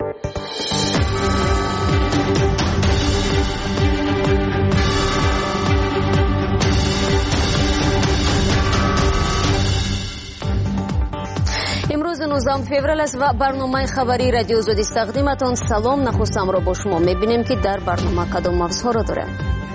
امروز 19 فوریه است و برنامه خبری رادیو زودی تقدیمتان. سلام، نخستم را با شما میبینیم که در برنامه کدام موضوعها را داریم.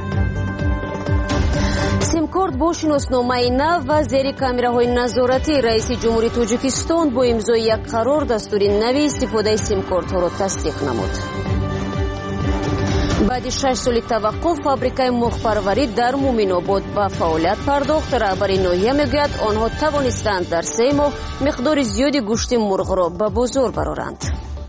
سیم کارت با شناسنامه نو و زیر کامراهای نظارتی رئیس جمهوری تاجیکستان با امضای یک قرار دستور نوی استفاده سیم کارت ها را تصدیق نمود. بعد 6 سال توقف فابریکای مرغ پروری در مومن‌آباد به فعالیت پرداخت. رهبر ناحیه میگوید آنها توانستند در 3 ماه مقدار زیادی گوشت مرغ را به بازار برآورند.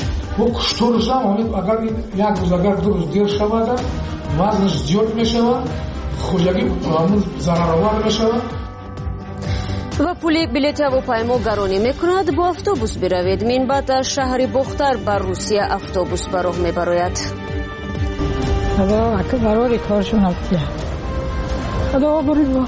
اگر یک روز اگر 2 روز دیر شود وزنش زیاد میشود، خوردگی ضررآور میشود. و پول بلیط هواپیما گرانی میکند. با اتوبوس بروید. منبع شهر بختر بر روسیه اتوبوس به راه میبراید. خدا اگه برای کارشون هفته خدا برید.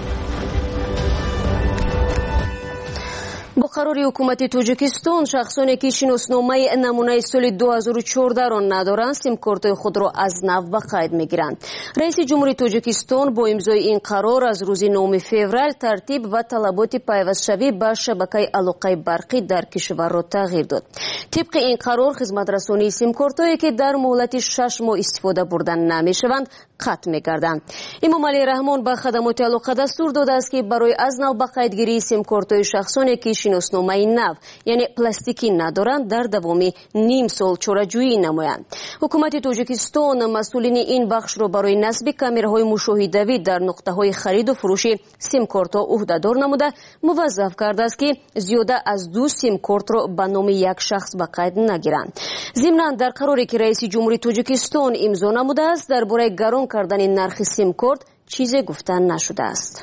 با قرار حکومت تاجیکستان شخصانی که شناسنامه نمونه سال 2014 را ندارند سیم کارت خود را از نو به قید میگیرند. رئیس جمهوری تاجیکستان با امضای این قرار از روز 9 فوریه ترتیب و طلبات پیوستشوی به شبکه علاقه برقی در کشور را تغییر داد. طبق این قرار خدمت رسانی سیم کارت‌هایی که در مهلت 6 ماه استفاده بردن نمیشوند قطع می‌گردند. امام علی رحمان به خدمات علاقه دستور داده است که برای از نو به قیدگیری سیم کارت‌های شخصانی که شناسنامه نو یعنی پلاستیکی ندارند در دوام نیم سال چاره‌جویی نمایند. حکومت تاجیکستان مسئولین این بخش را برای نصب کامراهای مشاهده‌ای در نقطه‌های خرید و فروش سیم کارت‌ها عهده‌دار نموده موظف کرده است که زیاده از 2 سیم کارت را به نام یک شخص به قید نگیرند. ضمناً در قراری که رئیس جمهوری تاجیکستان امضا نموده است درباره گران کردن نرخ سیم کارت چیزی گفتن نشده است.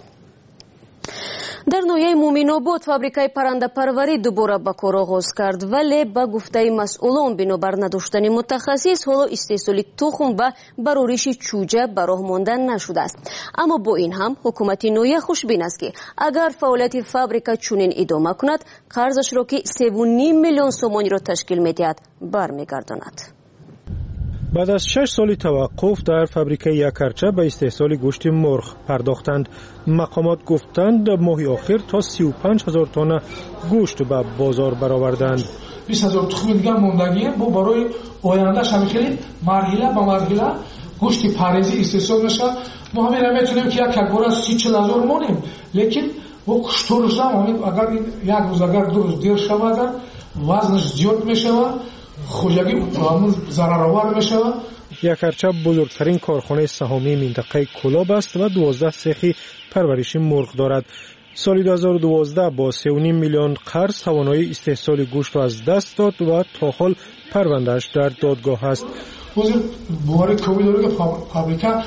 در ناحیه مومن‌آباد فابریکای پرنده پروری دوباره به کار آغاز کرد، ولی به گفته مسئولان بنابر نداشتن متخصص حالا استحصال تخم و برآورش چوجه به راه مانده نشده است. اما با این هم حکومت ناحیه خوشبین است که اگر فعالیت فابریکا چنین ادامه کند قرضش را که 3.5 میلیون سومانی را تشکیل می‌دهد برمیگرداند. بعد از 6 سال توقف در فابریکه یکرچه به استحصال گوشت مرغ پرداختند. مقامات گفتند ماه آخر تا 35,000 تن گوشت به بازار برآوردند. 20,000 تخم دیگه موندگیه. با برای آینده شمیخیلی مرحله به مرحله گوشت پاریزی استحصال میشه. ما همین نمیتونیم که یک کلبور از 30,000 مونیم، لیکن با کشتورش اگر یک روز اگر 2 روز دیر شود وزنش زیاد میشه، خوردگی ضررآور میشود. یکرچه بزرگترین کارخانه سهامی منطقه کلاب است و 12 سیخ پرورش مرغ دارد. سال 2012 با 3.5 میلیون قرض توانایی استحصال گوشت را از دست داد و تا حال پروندهش در دادگاه است. بواره کوی داره که فابریکا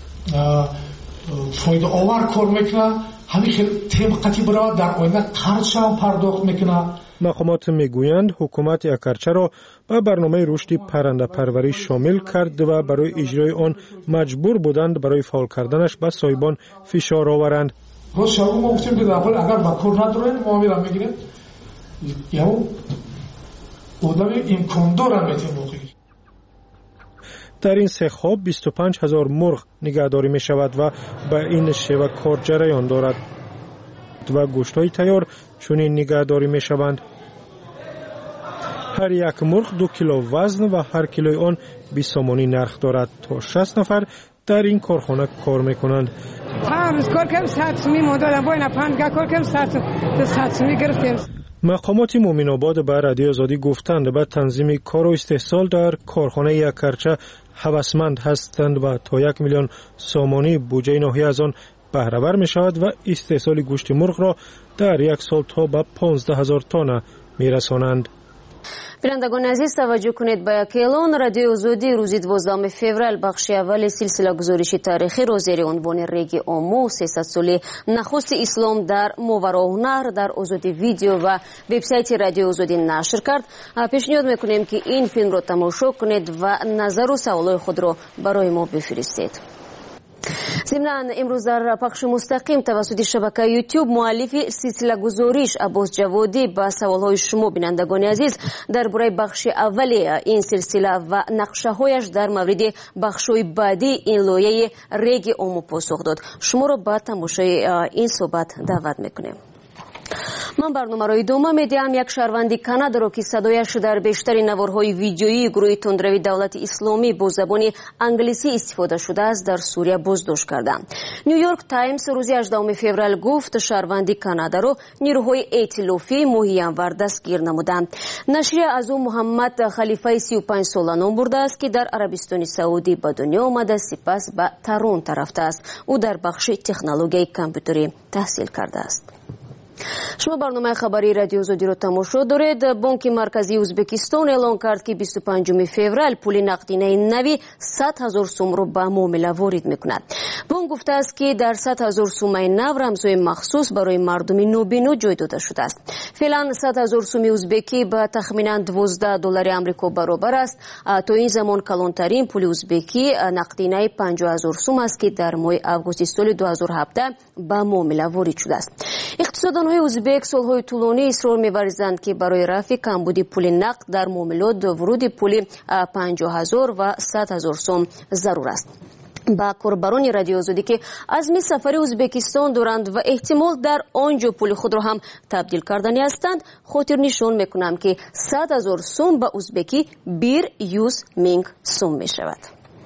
فایده آور کار میکنه، همین خیلی طبقاتی برای در آینده قرض هم پرداخت میکنه. مقامات میگویند حکومت یکرچه را به برنامه رشد پرنده پروری شامل کرد و برای اجرای آن مجبور بودند برای فعال کردنش به صاحبان فشار آورند. روز شب ما گفتیم که اگر با کار ندارن معامله میگیرن یا آدم امکان داره میتونه بگیره. در این سیخ‌ها 25,000 مرغ نگهداری می شود و به این شیوه کار جریان دارد و گوشت‌های تیار چنین نگهداری می شوند. هر یک مرغ 2 کیلو وزن و هر کیلوی آن 20 سومانی نرخ دارد. تا 60 نفر در این کارخانه کار می کنند. مقامات مومن‌آباد به رادیو آزادی گفتند به تنظیم کار و استحصال در کارخانه یکرچه هوسمند هستند و تا 1 میلیون سومانی بودجه ناحیه از آن بهره ور می شود و استحصال گوشت مرغ را در یک سال تا به 15,000 تن می رسانند. بینندگان عزیز توجه کنید به یک اعلان. رادیو آزادی روز 12 فوریه بخش اول سلسله گزارش تاریخی را زیر عنوان ریگ آمو 300 ساله نخست اسلام در ماوراءالنهر در آزادی ویدیو و وبسایت رادیو آزادی نشر کرد. پیشنهاد میکنیم که این فیلم را تماشا کنید و نظر و سوالات خود را برای ما بفرستید. ضمن امروز در پخش مستقیم توسط شبکه یوتیوب مؤلف سلسله گزاریش عباس جوادی با سوالهای شما بینندگان عزیز درباره بخش اول این سلسله و نقشه‌هایش در مورد بخش‌های بعدی این لایه ریگ عمو پاسخ داد. شما را به تماشای این صحبت دعوت میکنیم. من برنامه را ادامه میدهم. یک شهروند کانادا را که صدایش در بیشتر نوارهای ویدیویی گروه تندروی دولت اسلامی با زبان انگلیسی استفاده شده است در سوریه بازداشت کردند. نیویورک تایمز روز 18 فوریه گفت شهروند کانادا را نیروهای ائتلافی ماهیانور دستگیر نمودند. نشریه از او محمد خلیفه 35 ساله نام برده است که در عربستان سعودی به دنیا آمده، سپس به تورنتو رفته است. او در بخش تکنولوژی کامپیوتری تحصیل کرده است. شما برنامه خبری رادیو آزادی را تماشا دارید. بانک مرکزی ازبکستان اعلام کرد که 25 فوریه پول نقدینه نوی 100,000 سوم را به معامله وارد میکند. بانک گفته است که در 100,000 سوم نو رمزهای مخصوص برای مردم نوبینو جای داده شده است. فعلا 100,000 سوم ازبکی به تخمینا $12 آمریکا برابر است. تا این زمان کلانترین پول ازبکی نقدینه 50,000 سوم است که در ماه آگوست سال 2017 به معامله وارد شده است. اقتصاددان‌های ازبک سالهای طولانی اصرار می‌ورزند که برای رفع کمبود پول نقد در معاملات ورود پول 50,000 و 100,000 سوم ضرور است. با کاربران رادیو آزادی که عزم سفر ازبکستان دارند و احتمال در آنجا پول خود را هم تبدیل کردنی هستند، خاطر نشان میکنم که 100,000 سوم به ازبکی 100,000 سوم می شود.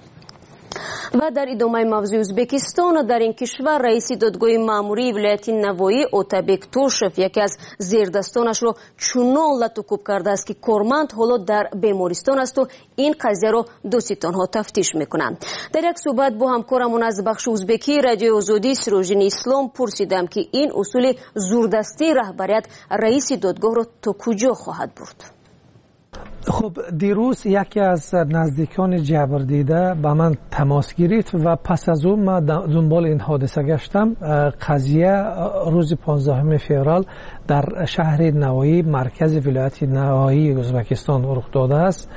و در ادامه موضوع ازبکستان، در این کشور رئیس دادگاه ماموری ولایت نوایی اوتابک توشف یکی از زیردستانش را چنان لطوکوب کرده است که کارمند حالا در بیمارستان است و این قضیه را دوستانها تفتیش میکنند. در یک صحبت با همکارمون از بخش ازبکی رادیو آزادی سروژین اسلام پرسیدم که این اصول زوردستی رهبریت رئیس دادگاه را تا کجا خواهد برد. خب دیروز یکی از نزدیکان جبر دیده با من تماس گرفت و پس از اون من دنبال این حادثه گشتم. قضیه روز 15 فوریه در شهر نوایی مرکز ولایت نوایی ازبکستان رخ داده است.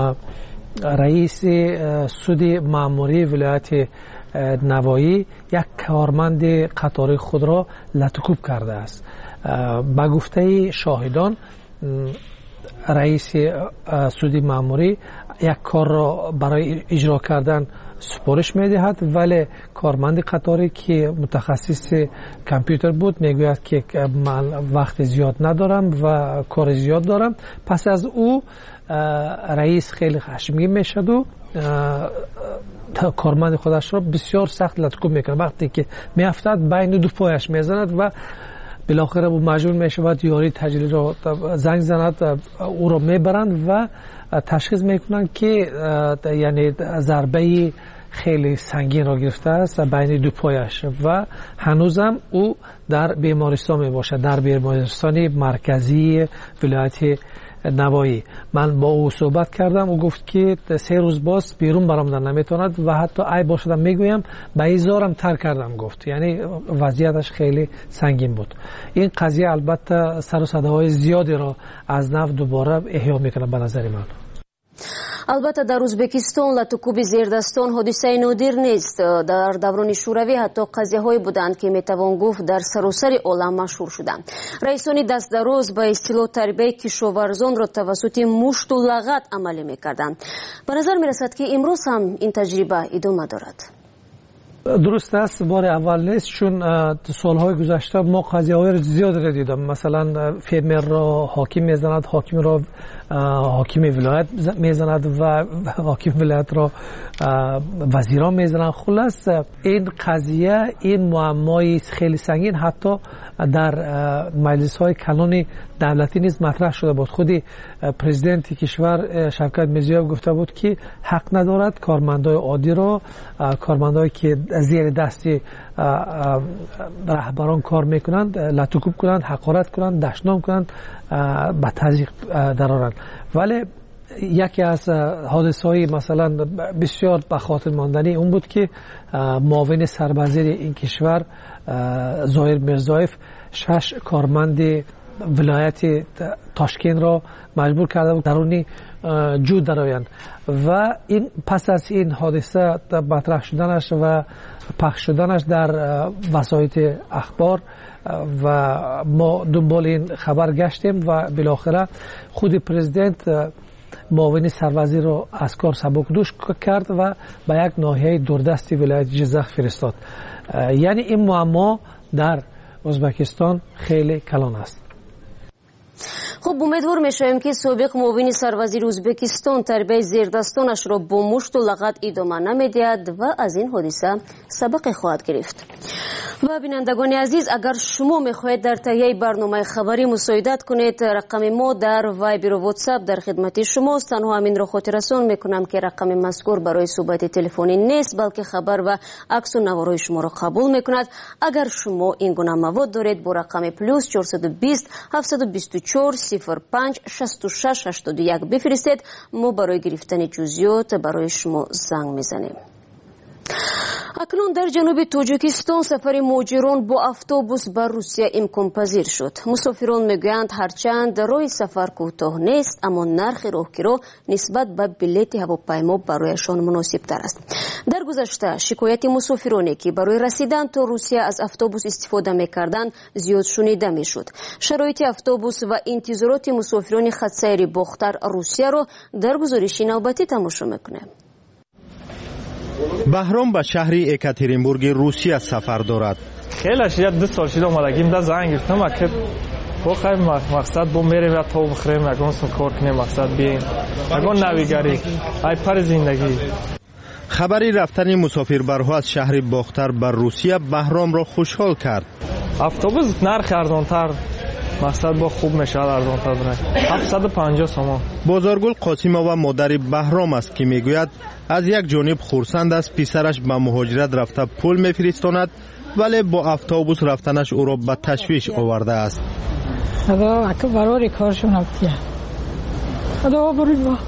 رئیس سود ماموری ولایت نوایی یک کارمند قطاری خود را لطوکوب کرده است. با گفته شاهدان رئیس سودی ماموری یک کار را برای اجرا کردن سپارش میدهد، ولی کارمند قطاری که متخصص کامپیوتر بود میگوید که من وقت زیاد ندارم و کار زیاد دارم. پس از او رئیس خیلی خشمگین میشد و کارمند خودش را بسیار سخت لطکوب میکنه. وقتی که میافتد بین دو پایش میزند و بالاخره او مجبور میشود یاری تجلی را زنگ زند، او را میبرند و تشخیص میکنند که یعنی ضربه خیلی سنگین را گرفته است بین دو پایش و هنوزم او در بیمارستان میباشد، در بیمارستان مرکزی ولایت نوایی. من با او صحبت کردم، او گفت که 3 روز باز بیرون برآمدن نمیتواند و حتی ای باشدم میگویم به ایزارم ترک کردم گفت. یعنی وضعیتش خیلی سنگین بود. این قضیه البته سر و صداهای زیادی را از نو دوباره احیا میکنه به نظر من. البته در ازبکستان لطوکوب زیردستان حادثه نادر نیست. در دوران شوروی حتی قضیه‌هایی بودند که میتوان گفت در سراسر عالم مشهور شدند. رئیسان دست دراز با اصطلاح تربیت کشاورزان را توسط مشت و لغت عملی میکردند. به نظر میرسد که امروز هم این تجربه ادامه دارد. درست است، بار اول نیست، چون سالهای گذشته ما قضیه‌های زیاد را دیدم. مثلا فرمر را حاکم میزند، حاکم را حاکم ولایت میزند و حاکم ولایت را وزیران میزنند. خلاص این قضیه، این معمای خیلی سنگین حتی در مجلس های کلان دولتی نیز مطرح شده بود. خودی پرزیدنت کشور شوکت میرزیویف گفته بود که حق ندارد کارمندای عادی را، کارمندایی که زیر دست رهبران کار میکنند لطوکوب کنند، حقارت کنند، دشنام کنند، به تضییق درآورند. ولی یکی از حادثه‌های مثلا بسیار به خاطر ماندنی اون بود که معاون سروزیر این کشور ظاهر میرزایف 6 کارمند ولایت تاشکند را مجبور کرده بود درونی جود درآیند و این پس از این حادثه مطرح شدنش و پخش شدنش در وسایل اخبار و ما دنبال این خبر گشتیم و بالاخره خود پرزیدنت معاون سروزیر رو از کار سبکدوش کرد و به یک ناحیه دوردستی ولایت جیزه فرستاد. یعنی این معما در ازبکستان خیلی کلان است. خب امیدوار میشویم که سابق معاون سروزیر ازبکستان تربیت زیردستانش را با مشت و لغت ادامه نمیدهد و از این حادثه سبق خواهد گرفت. و بینندگان عزیز، اگر شما میخواهید در تهیه برنامه خبری مساعدت کنید، رقم ما در وایبر و واتساپ در خدمت شماست. تنها همین را خاطررسان میکنم که رقم مذکور برای صحبت تلفنی نیست، بلکه خبر و عکس و نوارای شما را قبول میکند. اگر شما این گونه مواد دارید با رقم پلوس 420 724 05 66 81 بفرستید. ما برای گرفتن جزئیات برای شما زنگ میزنیم. اکنون در جنوب تاجیکستان سفر مهاجران با اتوبوس بر روسیه امکان پذیر شد. مسافران میگویند هرچند راه سفر کوتاه نیست، اما نرخ راهگیرا نسبت به بلیط هواپیما برایشان مناسب تر است. در گذشته شکایت مسافرانی که برای رسیدن تا روسیه از اتوبوس استفاده میکردند زیاد شنیده میشد. شرایط اتوبوس و انتظارات مسافران خط سیر باختر روسیه را در گزارش نوبتی تماشا میکنیم. بهرام به شهر اکاترینبورگ روسیه سفر دارد. خیلی شد 2 سال شده اومدگیم در زنگ گرفتم که بخوایم مقصد با میریم و تا بخوریم اگه کار کنیم مقصد بیاییم اگه نویگری ای پر زندگی. خبری رفتن مسافربرها از شهر باختر بر روسیه بهرام را خوشحال کرد. اتوبوس نرخ ارزانتر مقصد با خوب میشه ارزانتر برای 750 سوم. بازارگل قاسیمова مادر بهرام است که میگوید از یک جانب خرسند است پسرش به مهاجرت رفته پول میفرستاند، ولی با اتوبوس رفتنش او را به تشویش آورده است. خدا اگه برای کارشون هفتیه خدا برید با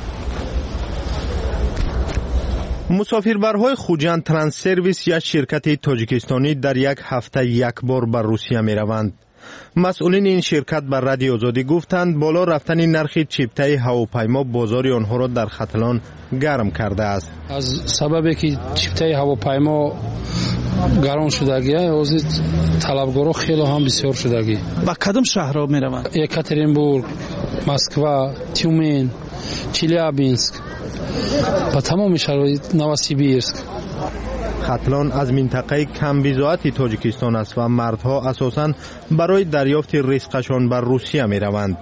مسافربرهای خوجند ترانس سرویس یا شرکت تاجیکستانی در یک هفته یک بار بر روسیه می روند. مسئولین این شرکت بر رادیو آزادی گفتند بالا رفتن نرخ چیپته هواپیما بازار آنها را در ختلان گرم کرده است. از سببی که چیپته هواپیما گرم شدگی از طلبگارا خیلی هم بسیار شدگی. با کدام شهرها می روند؟ یکاترینبورگ، مسکو، تیومن، چلیابینسک و تمام شرایط نوسیبیرسک. ختلان از منطقه کم بیضاعت تاجیکستان است و مردها اساساً برای دریافت رزقشان بر روسیه می روند.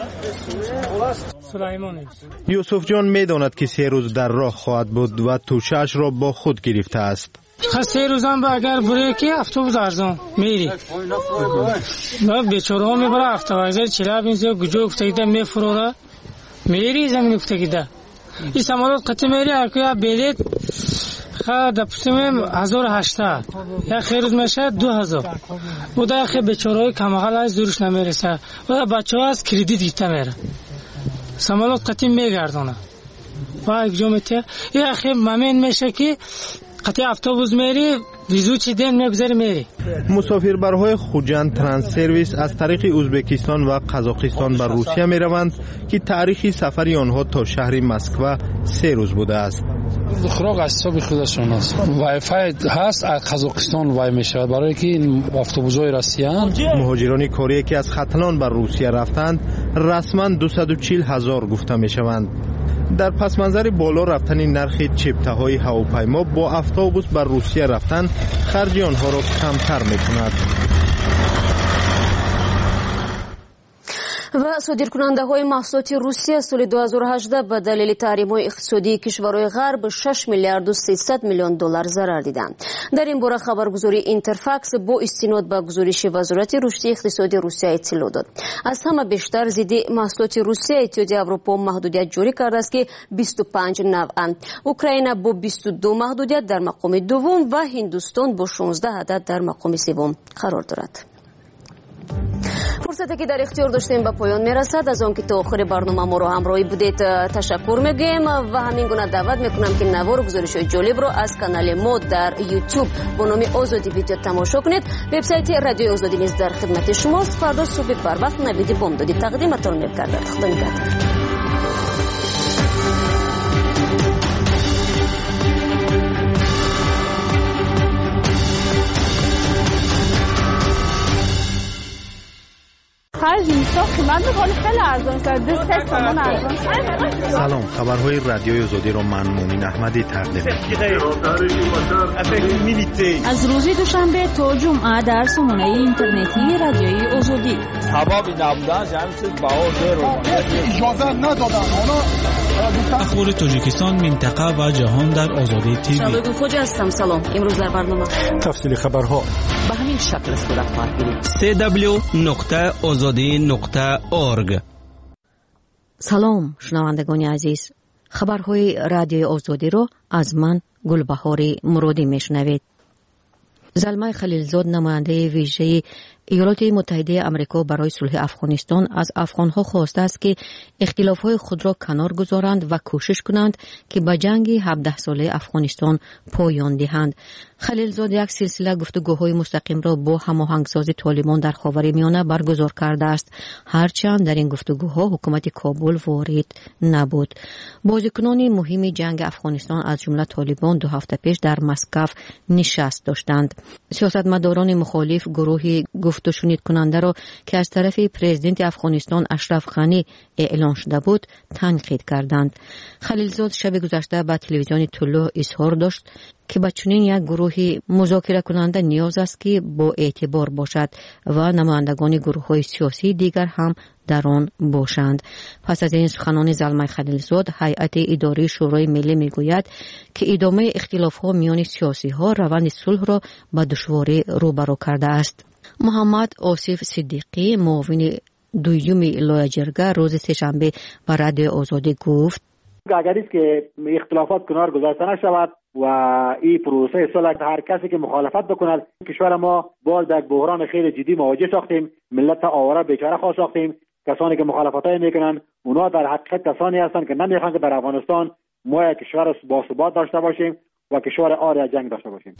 یوسف جان می داند که 3 روز در راه خواهد بود و توشه‌اش را با خود گرفته است. 3 روزم اگر بره که اتوبوس ارزان میری نه بیچاره ها میبره اتوبوس چلیابینسک گوجه افتاده میفروره میری زمین افتاده این سمالات قطع میری اگه بلیط دپسیم 1800 یا خیروز میشه 2000 و در خیلی بیچاره‌های کماقل از دورش نمیرسه و بچه ها از کریدیت دیتا میره سمالات قطعی میگردانه و یک جمعیتی یا خیلی ممین میشه که قطعی اتوبوس میری ویزو چی دین میگذاری میری. مسافربرهای خوجند ترانس سرویس از طریق ازبکستان و قزاقستان بر روسیه می روند که تاریخ سفر آنها تا شهر مسکو 3 روز بوده است. خراق از حساب خودشون است. وای فای هست از قزاقستان وای میشه برای که این اتوبوس‌های رسیدن. مهاجران کاری که از ختلان بر روسیه رفتند رسما 240,000 گفته میشوند. در پس منظر بالا رفتن نرخ چیپته های هواپیما با اتوبوس بر روسیه رفتن خرج آنها را کمتر میکند. و صادرکننده های محصولات روسیه سال 2018 به دلیل تحریم های اقتصادی کشورهای غرب 6 میلیارد و 300 میلیون دلار ضرر دیدند. در این باره خبرگزاری اینترفاکس با استناد به گزارش وزارت رشد اقتصادی روسیه اطلاع داد. از همه بیشتر ضد محصولات روسیه اتحادیه اروپا محدودیت جاری کرده است که 25 نوعند. اوکراین با 22 محدودیت در مقام دوم و هندوستان با 16 عدد در مقام سوم قرار دارد. فرصتی که در اختیار داشتیم به پایان میرسد. از آن که تا آخر برنامه ما رو همراهی بودید تشکر میگیم و همین گونه دعوت میکنم که نوار و گزارش‌های جالب رو از کانال ما در یوتیوب با نام آزادی ویدیو تماشا کنید. وبسایت رادیو آزادی نیز در خدمت شماست. فردا صبح بر وقت نوید بامدادی تقدیمتان می‌کردم. خدا نگهدار. سلام، خبرهای رادیوی آزادی را من مومن احمدی تقدیم می‌کنم. از روز دوشنبه تا جمعه در سامانه اینترنتی رادیوی آزادی. اخبار تاجیکستان، منطقه و جهان در آزادی تیوی. شباب خوش هستم. سلام. امروز در برنامه تفصیل خبرها به همین شکل صورت خواهد گرفت. www.azadi.org. سلام شنوندگان عزیز، خبرهای رادیوی آزادی رو از من گلبهار مرادی میشنوید. زلمه خلیلزاد، نماینده ویژه ایالات متحده آمریکا برای صلح افغانستان، از افغانها خواسته است که اختلافهای خود را کنار گذارند و کوشش کنند که به جنگ 17 ساله افغانستان پایان دهند. خلیلزاد یک سلسله گفتگوهای مستقیم را با هماهنگساز طالبان در خاورمیانه برگزار کرده است، هرچند در این گفتگوها حکومت کابل وارد نبود. بازیکنان مهم جنگ افغانستان از جمله طالبان 2 هفته پیش در مسکو نشست داشتند. سیاستمداران مخالف گروهی گفت و شنید کننده را که از طرف پرزیدنت افغانستان اشرف غنی اعلان شده بود تنقید کردند. خلیلزاد شب گذشته به تلویزیون طلوع اظهار داشت که به چنین یک گروه مذاکره کننده نیاز است که با اعتبار باشد و نمایندگان گروه‌های سیاسی دیگر هم در آن باشند. پس از این سخنان زلمه خلیلزاد، هیئت اداری شورای ملی میگوید که ادامه اختلاف‌ها میان سیاسی‌ها روند صلح را به دشواری روبرو کرده است. محمد آصف صدیقی، معاون دوم لایحه جرگه، روز سه‌شنبه به رادیو آزادی گفت: اگر است که اختلافات کنار گذاشته نشود و این پروسه صلح، هر کسی که مخالفت بکند، کشور ما باز در بحران خیلی جدی مواجه ساختیم، ملت آواره بیچاره خواهد ساختیم. کسانی که مخالفتای میکنن اونا در حقیقت کسانی هستند که نمیخوان که در افغانستان ما یک کشور باثبات داشته باشیم و کشور عاری از جنگ داشته باشیم.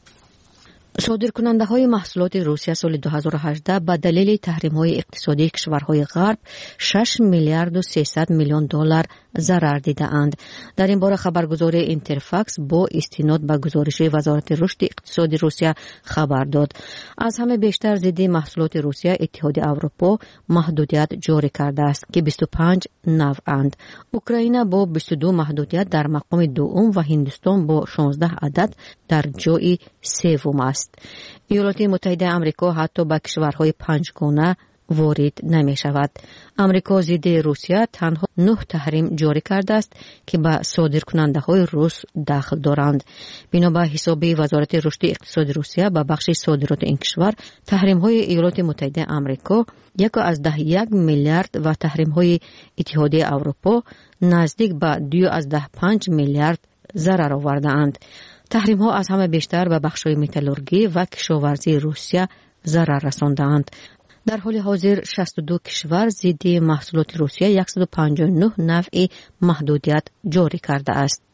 صادرکننده های محصولات روسیه سال 2018 به دلیل تحریم های اقتصادی کشورهای غرب 6 میلیارد و 300 میلیون دلار ضرر دیده اند. در این باره خبرگزاری اینترفاکس با استناد به گزارش وزارت رشد اقتصادی روسیه خبر داد. از همه بیشتر ضد محصولات روسیه اتحاد اروپا محدودیت جاری کرده است که 25 نوع اند. اوکراین با 22 محدودیت در مقام دوم و هندوستان با 16 عدد در جای سوم است. ایالات متحده آمریکا حتی به کشورهای 5 گانه وارد نمی شود. آمریکا ضد روسیه تنها 9 تحریم جاری کرده است که به صادرکننده های روس دخل دارند. بنا به حساب وزارت رشد اقتصادی روسیه به بخش صادرات این کشور، تحریم های ایالات متحده آمریکا 1.1 میلیارد و تحریم های اتحادیه اروپا نزدیک به 2.5 میلیارد ضرر آورده اند. تحریم ها از همه بیشتر به بخش متالورژی و کشاورزی روسیه ضرر رساندند. در حال حاضر 62 کشور ضد محصولات روسیه 159 نوع محدودیت جاری کرده است.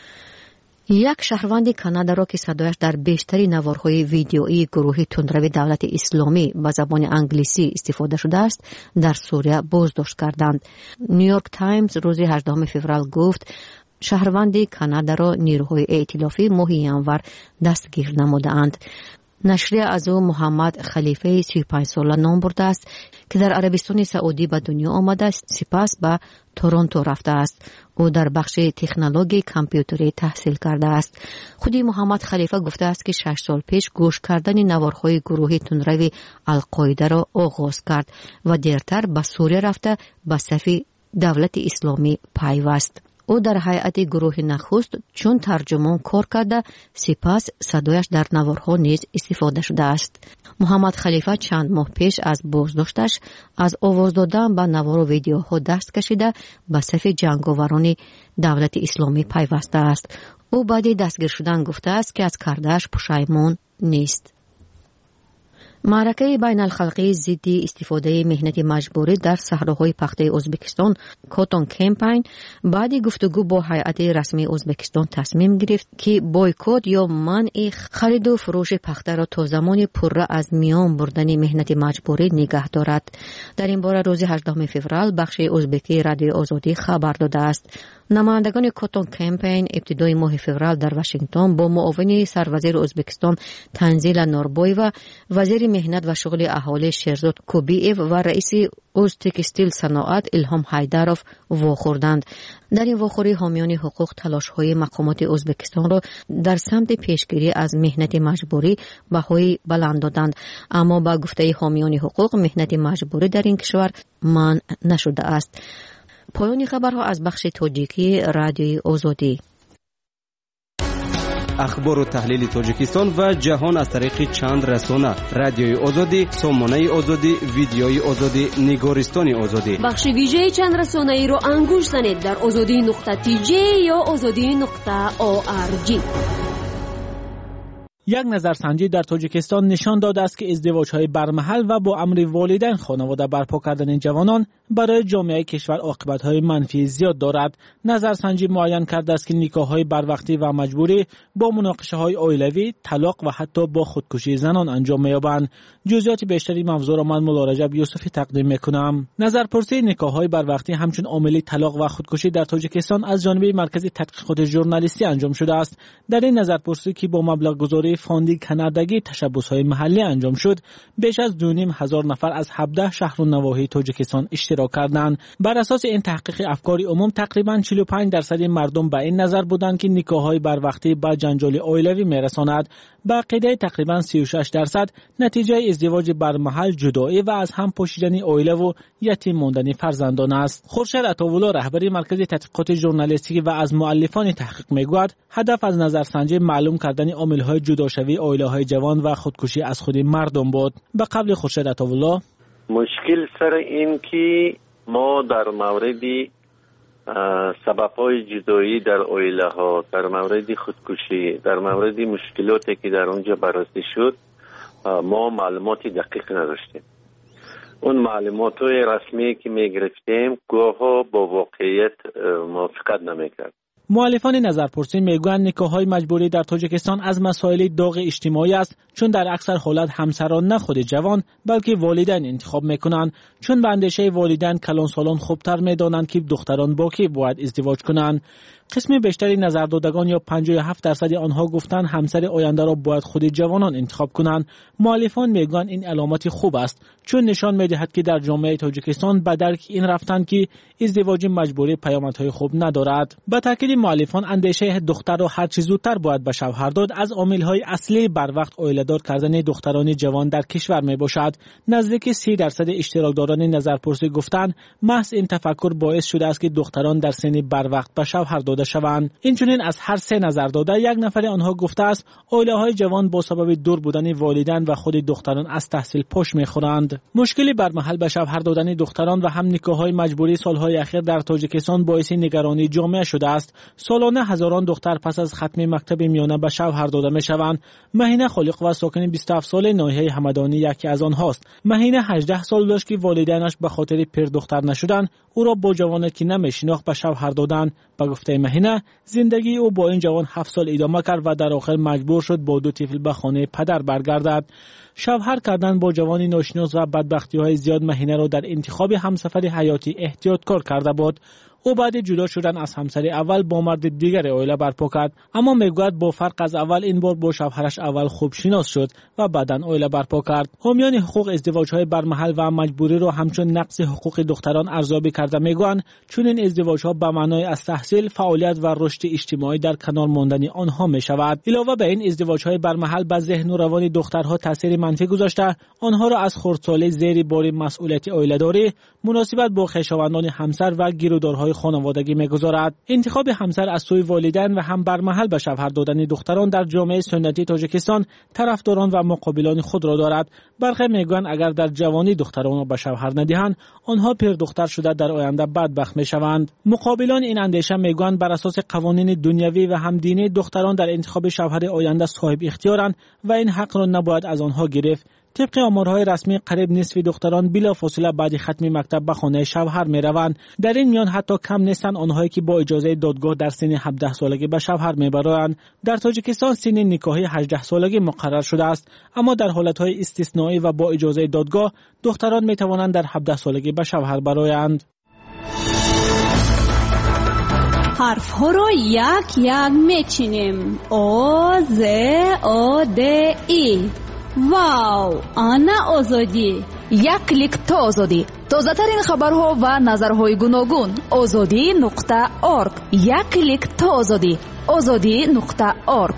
یک شهروند کانادا را که صدایش در بیشتری نوارهای ویدیویی گروه تندرو دولت اسلامی به زبان انگلیسی استفاده شده است در سوریه بازداشت کردند. نیویورک تایمز روز 18 فوریه گفت شهروند کانادا را نیروهای ائتلافی ماه ینور دستگیر نمودند. نشریه از او محمد خلیفه 35 ساله نام برده است که در عربستان سعودی به دنیا آمده است، سپس به تورنتو رفته است. او در بخش تکنولوژی کامپیوتری تحصیل کرده است. خودی محمد خلیفه گفته است که 6 سال پیش گوش کردن نوارهای گروه تندرو القاعده را آغاز کرد و دیرتر به سوریه رفته به صف دولت اسلامی پیوست. او در هیئت گروه نخست چون ترجمان کار کرده، سپس صدایش در نوارها نیز استفاده شده است. محمد خلیفه چند ماه پیش از بازداشتش از آواز دادن به نوار و ویدیوها دست کشیده به صف جنگاوران دولت اسلامی پیوسته است. او بعد دستگیر شدن گفته است که از کردهش پشیمان نیست. معرکه بین الخلقی ضد استفاده مهنت مجبوری در صحراهای پخته ازبکستان کاتون کمپین بعد گفتگو با هیئت رسمی ازبکستان تصمیم گرفت که بایکوت یا منع خرید و فروش پخته را تا زمان پره از میان بردن مهنت مجبوری نگه دارد. در این باره روز 18 فوریه بخش ازبکی رادیو آزادی خبر داده است. نمایندگان کاتون کمپین ابتدای ماه فوریه در واشنگتن با معاون سروزیر ازبکستان تنزیل نوربوی و وزیر مهنت و شغل اهالی شیرزاد کوبیف و رئیس اوز تکستیل صناعت الهام حیدروف واخوردند. در این واخوری حامیان حقوق تلاش‌های مقامات ازبکستان را در سمت پیشگیری از مهنت مجبوری بهای بلند دادند، اما با گفته حامیان حقوق مهنت مجبوری در این کشور منع نشده است. پایان خبرها از بخش تاجیکی رادیوی آزادی. اخبار و تحلیل تاجیکستان و جهان از طریق چند رسانه: رادیوی آزادی، سامانه آزادی، ویدیوی آزادی، نگارستان آزادی. بخش ویژه چند رسانه ای رو انگوش زنید در azadi.tj یا azadi.org. یک نظرسنجی در تاجیکستان نشان داده است که ازدواج‌های برمحل و با امر والدین خانواده برپا کردن جوانان برای جامعه کشور عاقبت‌های منفی زیاد دارد. نظرسنجی معین کرده است که نکاح‌های بروقتی و مجبوری با مناقشه‌های عائلوی، طلاق و حتی با خودکشی زنان انجام می‌یابند. جزئیات بیشتری موضوع را من مولا رجب یوسفی تقدیم می‌کنم. نظرپرسی نکاح‌های بروقتی همچون عامل طلاق و خودکشی در تاجیکستان از جانب مرکز تحقیقات ژورنالیستی انجام شده است. در این نظرپرسی که با مبلغ گذاری فاندی کانادایی تشبث‌های محلی انجام شد، بیش از 2,500 نفر از 17 شهر و نواحی تاجیکستان اشتراک کردند. بر اساس این تحقیق افکار عموم تقریباً 45% مردم به این نظر بودند که نکاح‌های بروقتی به جنجال عائلوی میرساند. به عقیده تقریباً 36% نتیجه ازدواج برمحل جدایی و از هم پاشیدن عائله و یتیم ماندن فرزندان است. خورشید عطاولا رهبر مرکز تحقیقات ژورنالیستیکی و از مؤلفان تحقیق میگوید هدف از نظرسنجی معلوم کردن عامل‌های جداشوی عائله‌های جوان و خودکشی از خود مردم بود. به قبل خورشید عطاولا مشکل سر این که ما در مورد سبب‌های جدایی در عائله‌ها، در مورد خودکشی، در مورد مشکلاتی که در اونجا بررسی شد ما معلومات دقیق نداشتیم. اون معلومات‌های رسمی که می‌گرفتیم گاه‌ها با واقعیت موافقت نمی‌کرد. مؤلفان نظرپرسی میگویند نکاح‌های مجبوری در تاجیکستان از مسائل داغ اجتماعی است، چون در اکثر حالات همسران نه خود جوان بلکه والدین انتخاب میکنند، چون به اندیشه والدین کلان سالان خوبتر میدانند که دختران با کی باید ازدواج کنند. قسم بیشتری نظردادگان یا 57% آنها گفتند همسر آینده را باید خود جوانان انتخاب کنند. مؤلفان میگویند این علامتی خوب است، چون نشان میدهد که در جامعه تاجیکستان به درک این رفتند که ازدواج مجبوری پیامدهای خوب ندارد. به تاکید مؤلفان اندیشه دختر را هر چه زودتر باید به شوهر داد از عامل‌های اصلی بر وقت عائله‌دار کردن دختران جوان در کشور میباشد. نزدیک 30% اشتراکداران نظرپرسی گفتند محض این تفکر باعث شده است که دختران در سن بر وقت به شوهر داده شوند. اینچنین از هر سه نظرداده یک نفر آنها گفته است عائله‌های جوان با سبب دور بودن والدین و خود دختران از تحصیل پشت می‌خورند. مشکلی بر محل به شوهر دادن دختران و هم نکاح‌های مجبوری سال‌های اخیر در تاجیکستان باعث نگرانی جامعه شده است. سالانه هزاران دختر پس از ختم مکتب میانه به شوهر داده می‌شوند. مهینه خالق و ساکن 27 ساله ناحیه همدانی یکی از آنهاست. مهینه 18 سال داشت که والدینش به خاطر پیر دختر نشدن او را با جوانی که نمی‌شناخت به شوهر دادند. به گفته مهینه زندگی او با این جوان 7 سال ادامه کرد و در آخر مجبور شد با 2 طفل به خانه پدر برگردد. شوهر کردن با جوانی ناشناس و بدبختی‌های زیاد مهینه را در انتخاب همسفر حیاتی احتیاطکار کرده بود. او بعد جدا شدن از همسر اول با مرد دیگر عائله برپا کرد، اما میگوید با فرق از اول این بار با شوهرش اول خوب شناس شد و بعداً عائله برپا کرد. حامیان حقوق ازدواج‌های برمحل و مجبوری را همچون نقض حقوق دختران ارزیابی کرده میگویند چون این ازدواج‌ها به معنای از تحصیل، فعالیت و رشد اجتماعی در کنار ماندن آنها میشود. علاوه بر این ازدواج‌های برمحل به ذهن و روان دخترها تاثیر منفی گذاشته، آنها را از خردسالی زیر بار مسئولیت عائله‌داری، مناسبت با خویشاوندان همسر و گیرودارهای خانوادگی میگذارد. انتخاب همسر از سوی والدین و هم برمحل به شوهر دادن دختران در جامعه سنتی تاجیکستان طرفداران و مقابلان خود را دارد. برخی میگویند اگر در جوانی دختران را به شوهر ندهند آنها پیر دختر شده در آینده بدبخت میشوند. مقابلان این اندیشه میگویند بر اساس قوانین دنیوی و هم دینی دختران در انتخاب شوهر آینده صاحب اختیارند و این حق را نباید از آنها گرفت. طبق آمارهای رسمی قریب نصف دختران بلافاصله بعد ختم مکتب به خانه شوهر میروند. در این میان حتی کم نیستند آنهایی که با اجازه دادگاه در سن 17 سالگی به شوهر میبرند. در تاجیکستان سن نکاحی 18 سالگی مقرر شده است، اما در حالتهای استثنایی و با اجازه دادگاه دختران میتوانند در 17 سالگی به شوهر برآیند. حرف ها را یک یک میچینیم. او ز او د ای. واو، آنا آزادی. یک کلیک تا آزادی. تازه ترین خبرها و نظرهای گوناگون. azadi.org. یک کلیک تا آزادی. azadi.org.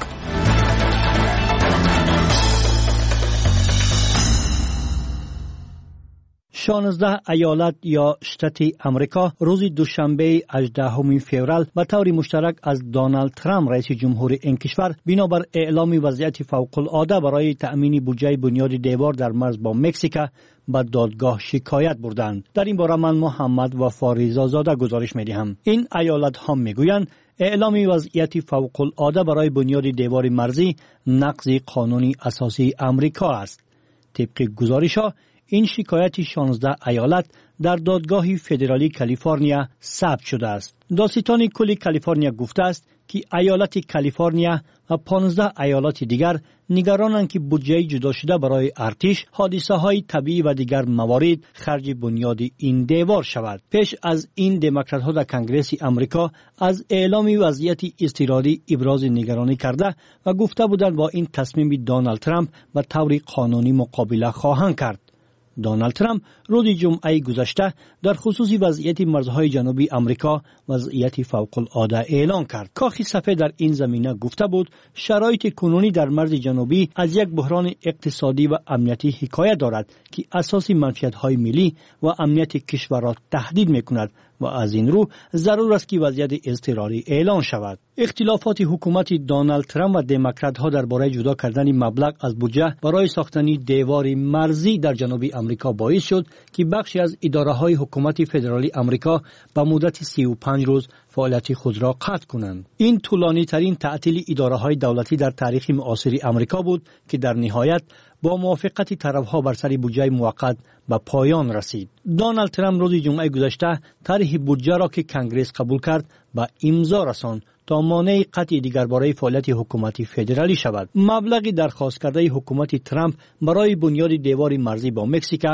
16 ایالت یا شتات امریکا روز دوشنبه 18 فوریه به طور مشترک از دونالد ترامپ رئیس جمهور این کشور بنابر اعلام وضعیت فوق العاده برای تأمین بودجه بنیاد دیوار در مرز با مکزیک به دادگاه شکایت بردند. در این باره من محمد وفاریزا زاده گزارش می‌دهم. این ایالت ها میگویند اعلام وضعیت فوق العاده برای بنیاد دیوار مرزی نقض قانون اساسی امریکا است. طبق گزارش‌ها این شکایت 16 ایالت در دادگاه فدرالی کالیفرنیا ثبت شده است. دادستان کل کالیفرنیا گفته است که ایالت کالیفرنیا و 15 ایالت دیگر نگرانند که بودجه جدا شده برای ارتش، حادثه‌های طبیعی و دیگر موارد خرج بنیاد این دیوار شود. پیش از این دموکرات‌ها در کنگره آمریکا از اعلام وضعیت اضطراری ابراز نگرانی کرده و گفته بودند با این تصمیم دونالد ترامپ به طور قانونی مقابله خواهند کرد. دونالد ترامپ روز جمعه گذشته در خصوص وضعیت مرزهای جنوبی آمریکا وضعیت فوق العاده اعلان کرد. کاخ سفید در این زمینه گفته بود شرایط کنونی در مرز جنوبی از یک بحران اقتصادی و امنیتی حکایت دارد که اساس منفعت‌های ملی و امنیت کشور را تهدید می‌کند و از این رو ضرور است که وضعیت اضطراری اعلان شود. اختلافات حکومت دونالد ترامپ و دموکرات‌ها درباره جدا کردن مبلغ از بودجه برای ساختن دیوار مرزی در جنوب آمریکا باعث شد که بخشی از اداره‌های حکومت فدرالی آمریکا به مدت 35 روز فعالیت خود را قطع کنند. این طولانی ترین تعطیل اداره‌های دولتی در تاریخ معاصر آمریکا بود که در نهایت با موافقت طرف‌ها بر سر بودجه موقت به پایان رسید. دونالد ترامپ روز جمعه گذشته طرح بودجه را که کنگره قبول کرد به امضا رساند تا مانع قطع دیگر برای فعالیت حکومت فدرالی شود. مبلغ درخواست کرده حکومت ترامپ برای بنیاد دیوار مرزی با مکزیک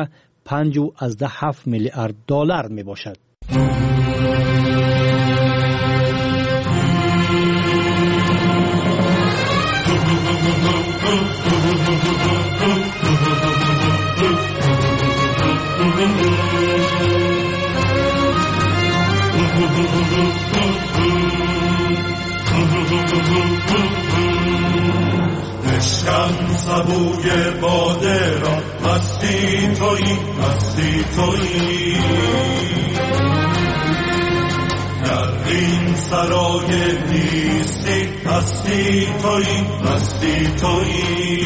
5.7 میلیارد دلار می باشد. عشقم سبوی باده را مستی تویی در این سرای نیستی مستی تویی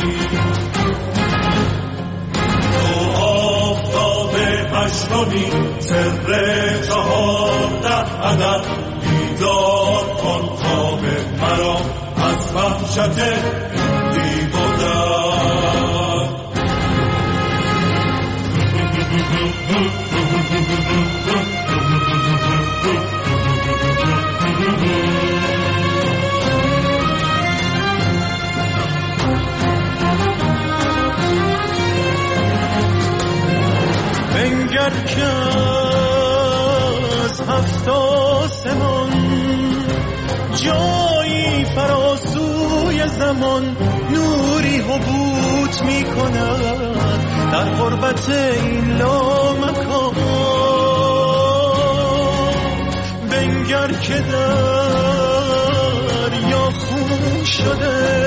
تو آفتاب هشتمی سر 14 عدد بیدار کن خواب مرا از وحشت دیوادر. بنگر که از 7 آسمان جایی فراسوی زمان نوری حبوط می کند در غربت این لامکان. بنگر که دریا خون شده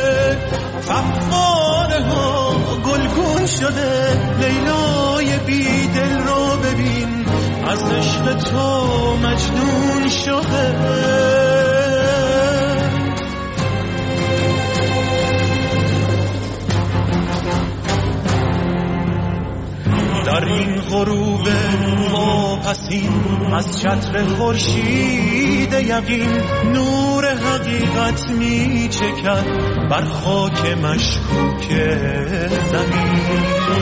فواره ها گلگون شده لیلای بی دل رو ببین از عشق تو مجنون شده. در این غروب واپسین از چتر خورشید یقین نور حقیقت می چکد بر خاک مشکوک زمین.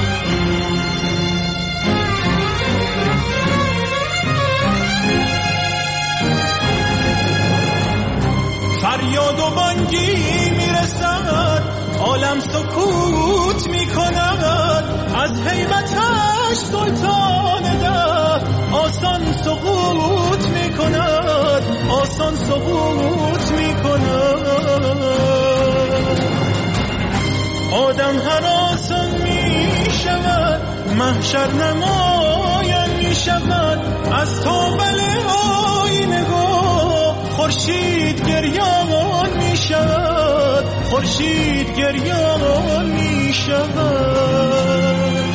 فریاد و بانگی میرسد، عالم سکوت میکند، از هیبتش سلطان ده آسان سقوط میکند، آسان سقوط میکند. آدم هراسان میشود، محشر نمایان میشود، از تابل آینه خورشید گریان می شود، خورشید گریان می شود.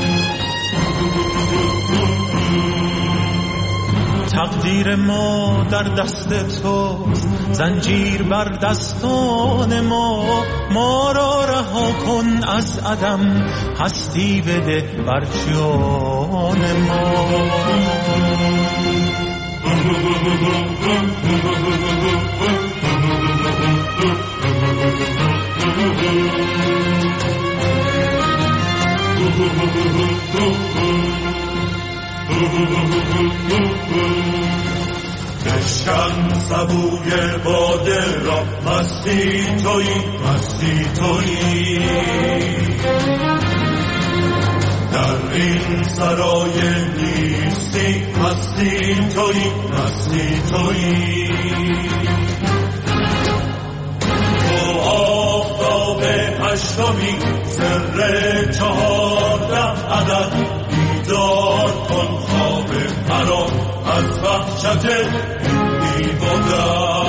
تقدیر ما در دست توست، زنجیر بر دستان ما را رها کن از عدم، هستی بده بر جان ما. بشکن سبوی باده را، مستی تویی، مستی تویی. در این سرای نیستی، مستی تویی، مستی تویی. تو آفتاب هشتمی، سر 14 عدد، بیدار کن خواب مرا از وحشت بی‌بودن.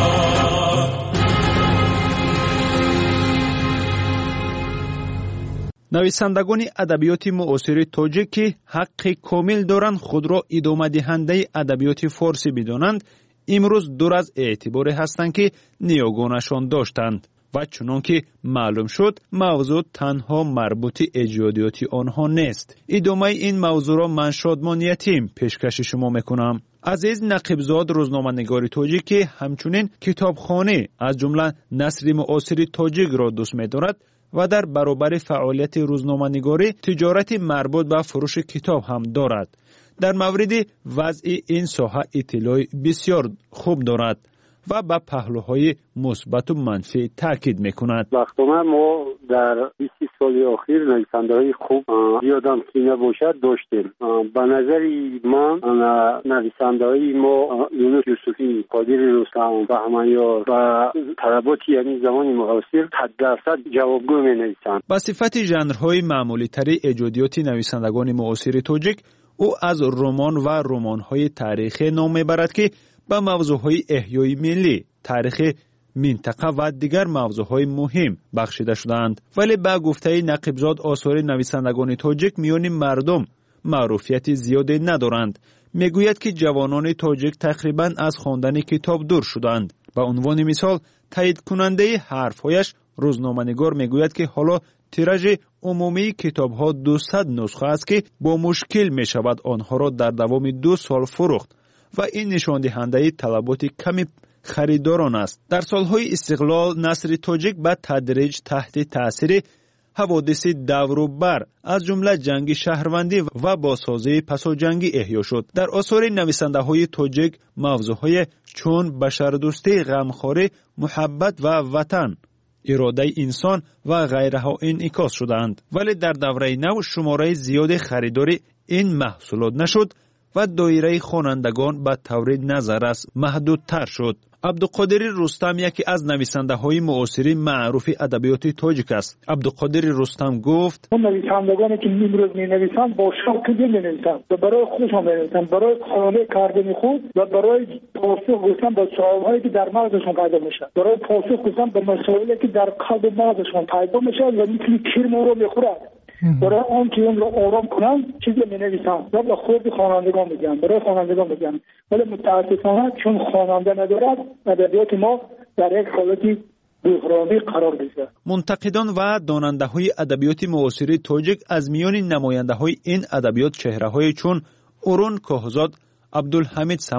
نویسندگان ادبیات معاصر تاجیک که حق کامل دارند خود را ادامه دهنده ادبیات فارسی بدانند، امروز دور از اعتبار هستند که نیاگانشان داشتند و چنان که معلوم شد موضوع تنها مربوط ایجادیات آنها نیست. ادامه این موضوع را من شادمان یتیم پیشکش شما میکنم. عزیز نقیبزاد روزنامه‌نگار تاجیک که همچنین کتابخانه از جمله نثر معاصر تاجیک را دوست می‌دارد و در برابر فعالیت روزنامه‌نگاری تجارت مربوط به فروش کتاب هم دارد. در مورد وضع این ساحه اطلاع بسیار خوب دارد و به پهلوهای مثبت و منفی تاکید میکند. وقتی ما در 20 سال اخیر نویسنده‌های خوب یادم که نباشد داشتیم. به نظر من نویسنده‌های ما یونس یوسفی، قادر رستم، بهمنیار و طلبات یعنی زمان معاصر 100% جوابگو می‌نویسند. با صفت ژانرهای معمولی تری ایجادیات نویسندگان معاصر تاجیک، او از رمان و رمان‌های تاریخی نام میبرد که با موضوعهای احیای ملی، تاریخ منطقه و دیگر موضوعهای مهم بخشیده شدند. ولی با گفته نقیبزاد آثار نویسندگان تاجیک میان مردم معروفیت زیادی ندارند. میگوید که جوانان تاجیک تقریبا از خواندن کتاب دور شدند. به عنوان مثال تایید کننده حرفهایش روزنامه‌نگار میگوید که حالا تیراژ عمومی کتاب‌ها 200 نسخه است که با مشکل میشود آنها را در دوام 2 سال فروخت و این نشان دهنده طلبات کمی خریداران است. در سالهای استقلال نثر تاجیک به تدریج تحت تاثیر حوادث دور و بر از جمله جنگ شهروندی و بازسازی پساجنگی احیا شد. در آثار نویسنده‌های تاجیک موضوعهای چون بشردوستی، غمخواری، محبت و وطن، اراده انسان و غیرها انعکاس شدند. ولی در دوره نو شماره زیاد خریداری این محصولات نشد و دایره خوانندگان به طور نظرس محدودتر شد. عبدالقادر رستم یکی از نویسنده‌های معاصر معروف ادبیات تاجیک است. عبدالقادر رستم گفت: اون نویسندگانی که امروز می‌نویسند با شوق نمی‌نویسند و برای خودشان می‌نویسند، برای خانه کردن خود و برای پاسخ گفتن به سوال‌هایی که در مغزشان پیدا میشه، برای پاسخ گفتن به مسائلی که در قلب مغزشان پیدا میشه و مثل کرم رو می‌خورد. برای آن که اون رو آرام کنن چیزی می‌نویسن و به خود خوانندگان میگن، برای خوانندگان میگن. ولی متاسفانه چون خواننده ندارد ادبیات ما در یک حالتی بحرانی قرار گرفته. منتقدان و داننده‌های ادبیات معاصر تاجیک از میان نماینده‌های این ادبیات چهره‌های چون اورون کوهزاد، عبدالحمید صمد،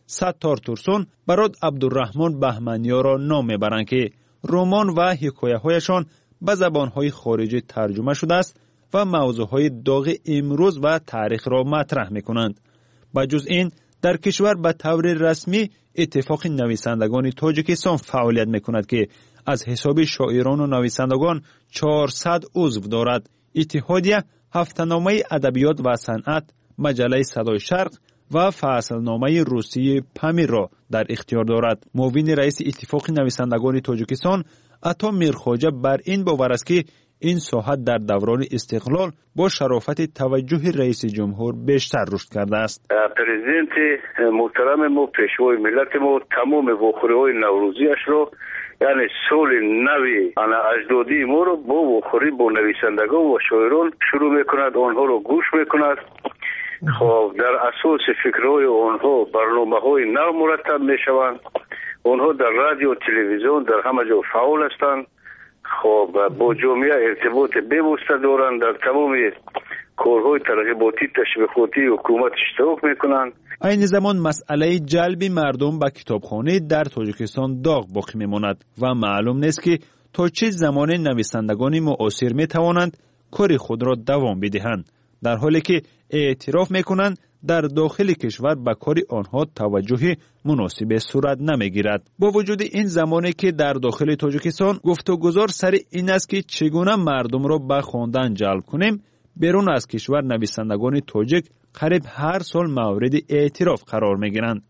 ستار تورسون برات عبدالرحمن بهمنیا را نام میبرند که رمان و حکایه‌هایشان به زبان‌های خارجی ترجمه شده است و موضوعهای داغ امروز و تاریخ را مطرح می‌کنند. با جز این در کشور به طور رسمی اتفاق نویسندگان تاجیکستان فعالیت می‌کند که از حساب شاعران و نویسندگان 400 عضو دارد. اتحادیه هفته‌نامه ادبیات و صنعت، مجله صدای شرق و فصلنامه روسی پامیر را در اختیار دارد. معاون رئیس اتفاق نویسندگان تاجیکستان عطا میرخواجه بر این باور است که این ساحه در دوران استقلال با شرافت توجه رئیس جمهور بیشتر رشد کرده است. پرزیدنت محترم ما، پیشوای ملت ما، تمام وخوری‌های نوروزیش رو، یعنی سال نوی اجدادی ما رو با وخوری با نویسندگان و شاعران شروع میکند، آنها رو گوش میکند. خب در اساس فکرهای آنها برنامه‌های نو مرتب میشوند. آنها در رادیو تلویزیون در همه جا فعال هستند. خب با جامعه ارتباط بوسته دارند، در تمام کارهای ترغیباتی تشویقاتی حکومت اشتراک میکنند. این زمان مسئله جلب مردم به کتابخانه در تاجیکستان داغ باقی میماند و معلوم نیست که تا چه زمان نویسندگان معاصر میتوانند کار خود را دوام بدهند، در حالی که اعتراف میکنند در داخل کشور به کار آنها توجه مناسب صورت نمیگیرد. با وجود این زمانی که در داخل تاجیکستان گفتگوزار سر این است که چگونه مردم را به خواندن جلب کنیم، بیرون از کشور نویسندگان تاجیک قریب هر سال مورد اعتراف قرار میگیرند.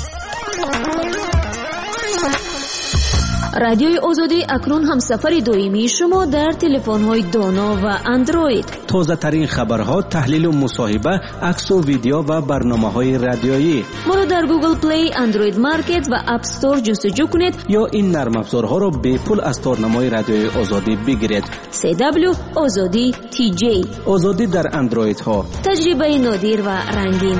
رادیوی آزادی اکنون همسفر دائمی شما در تلفن‌های دانا و اندروید. تازه ترین خبرها، تحلیل و مصاحبه، عکس و ویدیو و برنامه‌های رادیویی. ما را در گوگل پلی، اندروید مارکت و اپ استور جستجو کنید یا این نرم افزارها را به پول از تارنمای رادیوی آزادی بگیرید. CW آزادی TJ. آزادی در اندروید ها. تجربه نادر و رنگین.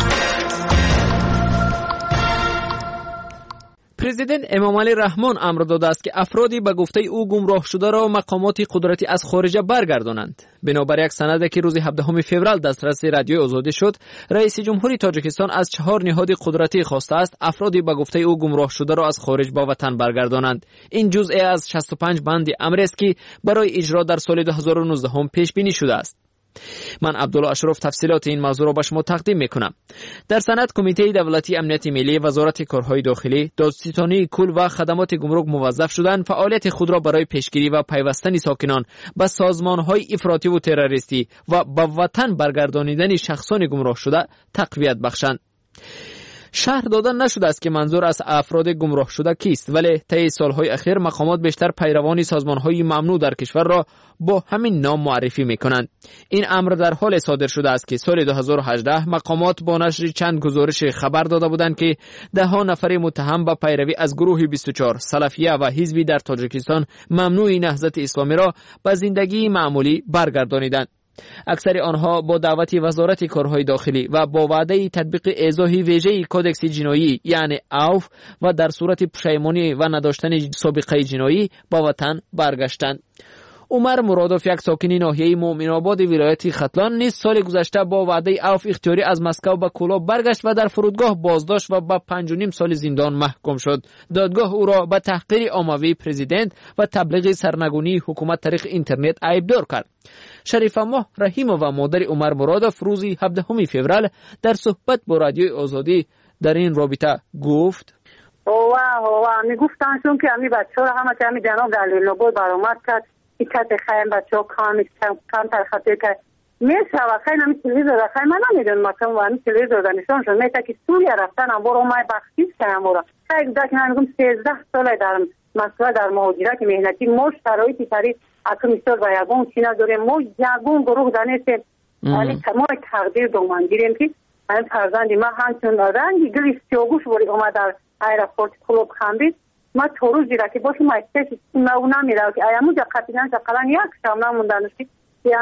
پرزیدنت امامعلی رحمان امر داده است که افرادی به گفته او گمراه شده را مقامات قدرتی از خارج برگردانند. بنابر یک سند که روز 17 فوریه دسترس رادیوی آزادی شد، رئیس جمهوری تاجیکستان از 4 نهاد قدرتی خواسته است افرادی به گفته او گمراه شده را از خارج به وطن برگردانند. این جزء از 65 بند امر است که برای اجرا در سال 2019 پیش بینی شده است. من عبدالله اشرف تفصیلات این موضوع را به شما تقدیم میکنم. در سند کمیته دولتی امنیت ملی، وزارت کارهای داخلی، دادستانی کل و خدمات گمرک موظف شدند فعالیت خود را برای پیشگیری و پیوستن ساکنان به سازمانهای افراطی و تروریستی و به وطن برگردانیدن شخصان گمراه شده تقویت بخشند. شرح دادن نشده است که منظور از افراد گمراه شده کیست، ولی طی سالهای اخیر مقامات بیشتر پیروان سازمانهای ممنوع در کشور را با همین نام معرفی میکنند. این امر در حال صادر شده است که سال 2018 مقامات با نشر چند گزارش خبر داده بودند که 10 نفر متهم به پیروی از گروه 24 سلفیه و حزبی در تاجیکستان ممنوع نهضت اسلامی را به زندگی معمولی برگردانیدند. اکثر آنها با دعوت وزارت کارهای داخلی و با وعده تطبیق ایضاحی ویژه کودکس جنایی یعنی عفو و در صورت پشیمانی و نداشتن سابقه جنایی با وطن برگشتند. عمر مرادوف، یک ساکن ناحیه مومن آباد ولایت ختلان، نیز سال گذشته با وعده عفو اختیاری از مسکو به کولاب برگشت و در فرودگاه بازداشت و به 5.5 سال زندان محکوم شد. دادگاه او را به تحقیر عمومی پرزیدنت و تبلیغ سرنگونی حکومت طریق اینترنت عیبدار کرد. شریفه ماه رحیمه و مادر عمر مرادوف روز 17 فوریه در صحبت با رادیوی آزادی در این رابطه گفت: میگفتن که همین بچه‌ها را همه که همین جناب در لیل‌آباد برآمد کرد که خیلی بچه‌ها کم ترخطی کرد میشوه خیلی همین تلویزیون خیلی من نمیدونم مثلا و همین تلویزیون دانشان شد میشه که سوریه رفتن هم برو مای بخشیش کنم برو خیلی داشت نمیگم 13 ساله در مسئله در مهاجرت مهنتی ما شرایطی طریق اکنون میستر و یگون چینا داریم ما یگون گروه دانستیم ولی ما تقدیر دومان گیریم که این فرزندی ما همچون رنگی گلی سیاگوش بوری اومد در ایرپورت کلوب خندید ما تو روزی را که باشیم ما استیش نمیره که ایامو جا قطعیدن شقلن یک شام نموندنشی که همو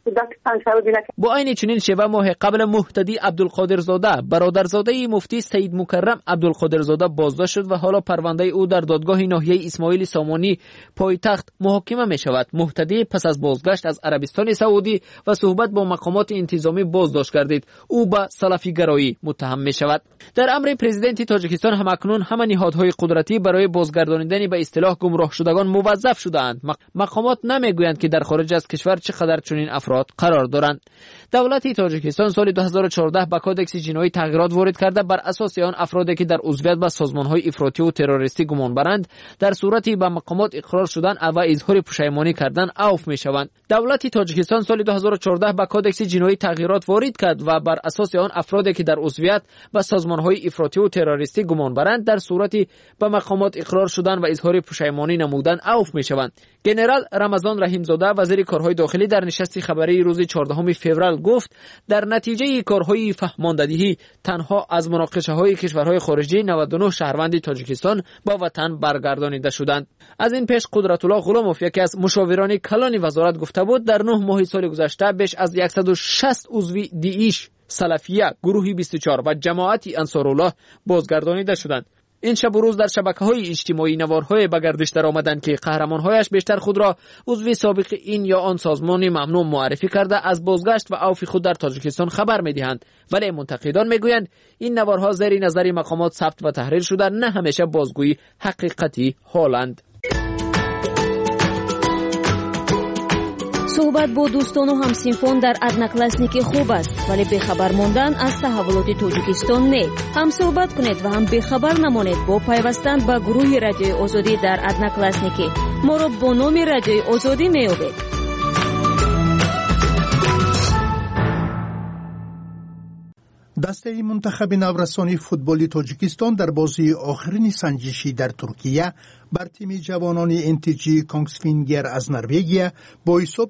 کودکستان شو بینه. با این چنین شیوه ماه قبل مهتدی عبدالقادرزاده برادرزاده مفتی سید مکرم عبدالقادرزاده بازداشت شد و حالا پرونده او در دادگاه ناحیه اسماعیل سامانی پایتخت محاکمه می شود. مهتدی پس از بازگشت از عربستان سعودی و صحبت با مقامات انتظامی بازداشت گردید. او به سلفی گرایی متهم می شود. در امر پرزیدنت تاجیکستان همکنون همه نهادهای قدرتی برای بازگردانیدن به اصطلاح گمراه شدگان موظف شدهاند. مقامات نمیگویند که در خارج از کشور چقدر چنین افراد قرار دارند. دولت تاجیکستان سال 2014 به کودکس جنایی تغییرات وارد کرده. بر اساس آن افرادی که در عضویت به سازمان‌های افراطی و تروریستی گمان برند در صورتی به مقامات اقرار شدن و اظهار پشیمانی کردن عفو می‌شوند. دولت تاجیکستان سال 2014 به کودکس جنایی تغییرات وارد کرد و بر اساس آن افرادی که در عضویت به سازمان‌های افراطی و تروریستی گمان برند در صورتی به مقامات اقرار شدن و اظهار پشیمانی نمودن عفو می‌شوند. ژنرال رمضان رحیمزاده وزیر کارهای داخلی در نشست خبری روز 14 فوریه گفت در نتیجه کارهای فهماندهی تنها از مناقشه‌های کشورهای خارجی 99 شهروند تاجیکستان با وطن برگردانیده شدند. از این پیش قدرت‌الله غلاموف یکی از مشاوران کلان وزارت گفته بود در 9 ماه سال گذشته بیش از 160 عضو دیش، سلفیه، گروه 24 و جماعت انصارالله بازگردانیده شدند. این شب و روز در شبکه‌های اجتماعی نوارهای به گردش در آمدند که قهرمان‌هایش بیشتر خود را عضو سابق این یا آن سازمان ممنوع معرفی کرده از بازگشت و عفو خود در تاجیکستان خبر می‌دهند، ولی منتقدان می‌گویند این نوارها زیر نظر مقامات ثبت و تحریر شده، نه همیشه بازگویی حقیقتی حالند. صحبت با دوستان و همسینفان در ادناکلاسنیک خوب است، ولی بخبر ماندن از تحولات تاجیکستان نه. هم صحبت کنید و هم بخبر نمانید با پیوستن به گروه رادیوی آزادی در ادناکلاسنیک. ما را با نام رادیوی آزادی می‌یابید. دسته منتخب نورسانی فوتبالی تاجیکستان در بازی آخرین سنجشی در ترکیه بر تیم جوانان انتیجی کانگسفینگر از نروژ با حساب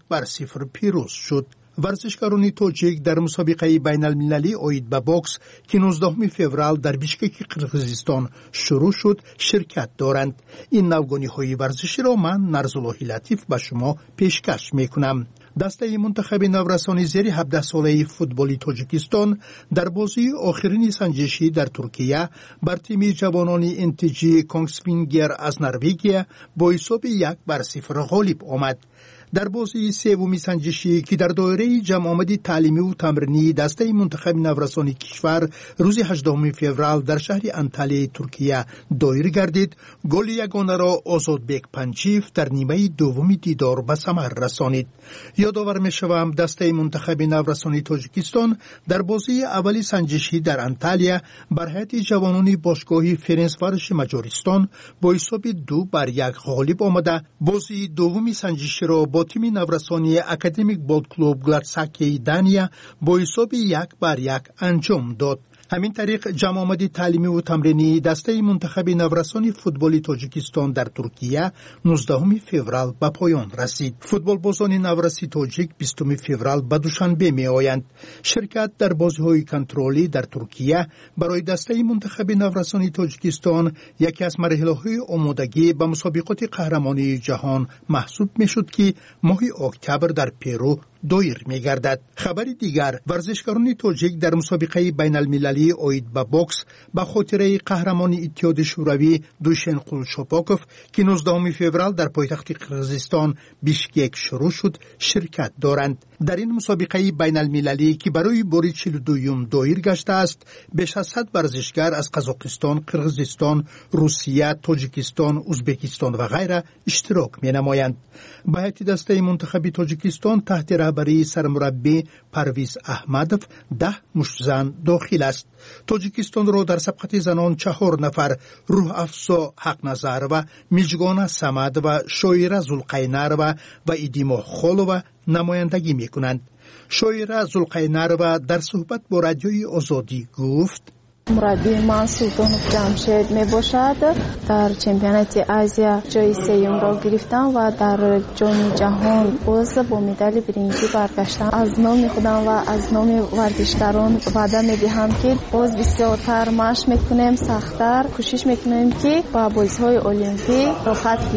1-0 پیروز شد. ورزشکاران تاجیک در مسابقه بین المللی آید به باکس که 19 فوریه در بیشکک قرقیزستان شروع شد شرکت دارند. این نوگانی‌های ورزشی را من نرزالله لطیف به شما پیشکش میکنم. دسته منتخب نورسانی زیر 17 ساله فوتبالی تاجیکستان در بازی آخرین سنجشی در ترکیه بر تیم جوانان انتیجی کانگسفینگر از نروژ با حساب 1-0 غالب آمد. در بازی سومی سنجشی که در دایره جمع آمدی تعلیمی و تمرینی دسته منتخب نورسانی کشور روز 18 فوریه در شهر انتالیه ترکیه دایر گردید، گل یگانه را آزادبک پنجیف در نیمه دوم دیدار به ثمر رسانید. یادآور می‌شوم دسته منتخب نورسانی تاجیکستان در بازی اولی سنجشی در انتالیه بر هیئت جوانان باشگاه فرنسواروش مجارستان با حساب 2-1 غالب آمده. بازی دومی سنجشی را با تیم نورسانی اکادمیک بال کلوب گلارساکی دانیا با حساب 1-1 انجام داد. همین طریق جمع آمدی تعلیمی و تمرینی دسته منتخب نورسانی فوتبالی تاجیکستان در ترکیه 19 فوریه به پایان رسید. فوتبال بازان نورسی تاجیک 20 فوریه به دوشنبه می آیند. شرکت در بازی‌های کنترلی در ترکیه برای دسته منتخب نورسانی تاجیکستان یکی از مراحل‌های آمادگی به مسابقات قهرمانی جهان محسوب می‌شد که ماه اکتبر در پرو دایر می‌گردد. خبر دیگر، ورزشکاران تاجیک در مسابقه بین المللی آید به باکس به خاطر قهرمان اتحاد شوروی دوشن قولشاپاکوف که 19 فوریه در پایتخت قرقیزستان بیشکک شروع شد شرکت دارند. در این مسابقه بین المللی که برای بار 42 دایر گشته است، بیش از 100 ورزشکار از قزاقستان، قرقیزستان، روسیه، تاجیکستان، ازبکستان و غیره اشتراک می‌نمایند. به هیئت دسته منتخب تاجیکستان تحت رهبری سرمربی پرویز احمدوف 10 مشتزن داخل است. تاجیکستان را در سبقت زنان 4 نفر روح افزا حق نظر و میجگان سمد و شایره زلقینروا و ایدیما خالوا نمایندگی میکنند. شایره زلقینروا در صحبت با رادیوی آزادی گفت: مربی من سلطانوف جمشید می باشد. در چمپیونات آسیا جای سوم را گرفتم و در جام جهان باز با مدال برنزی برگشتم. از نام خودم و از نام ورزشکاران وعده می دهم که باز بسیارتر مشق میکنیم، سخت‌تر کوشش میکنیم که با بازی‌های المپیک رخصت گیریم.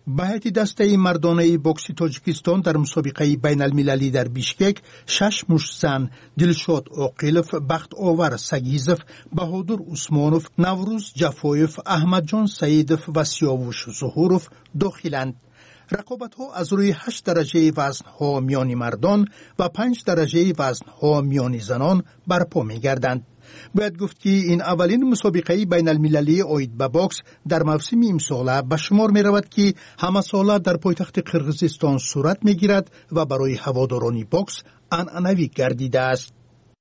به هیئت دسته مردانه بوکس تاجیکستان در مسابقه بین المللی در بیشکک 6 مشت زن دلشاد عاقلف، بخت آور سگیزف، بهادر عثمانوف، نوروز جفایف، احمد جان سعیدف و سیاوش ظهورف داخلند. رقابت ها از روی 8 درجه وزن ها میان مردان و 5 درجه وزن ها میان زنان برپا می گردند. باید گفت که این اولین مسابقه بین المللی آید به بوکس در موسم امساله به شمار می رود که همه ساله در پایتخت قرقیزستان صورت می گیرد و برای هواداران بوکس عنعنوی گردیده است.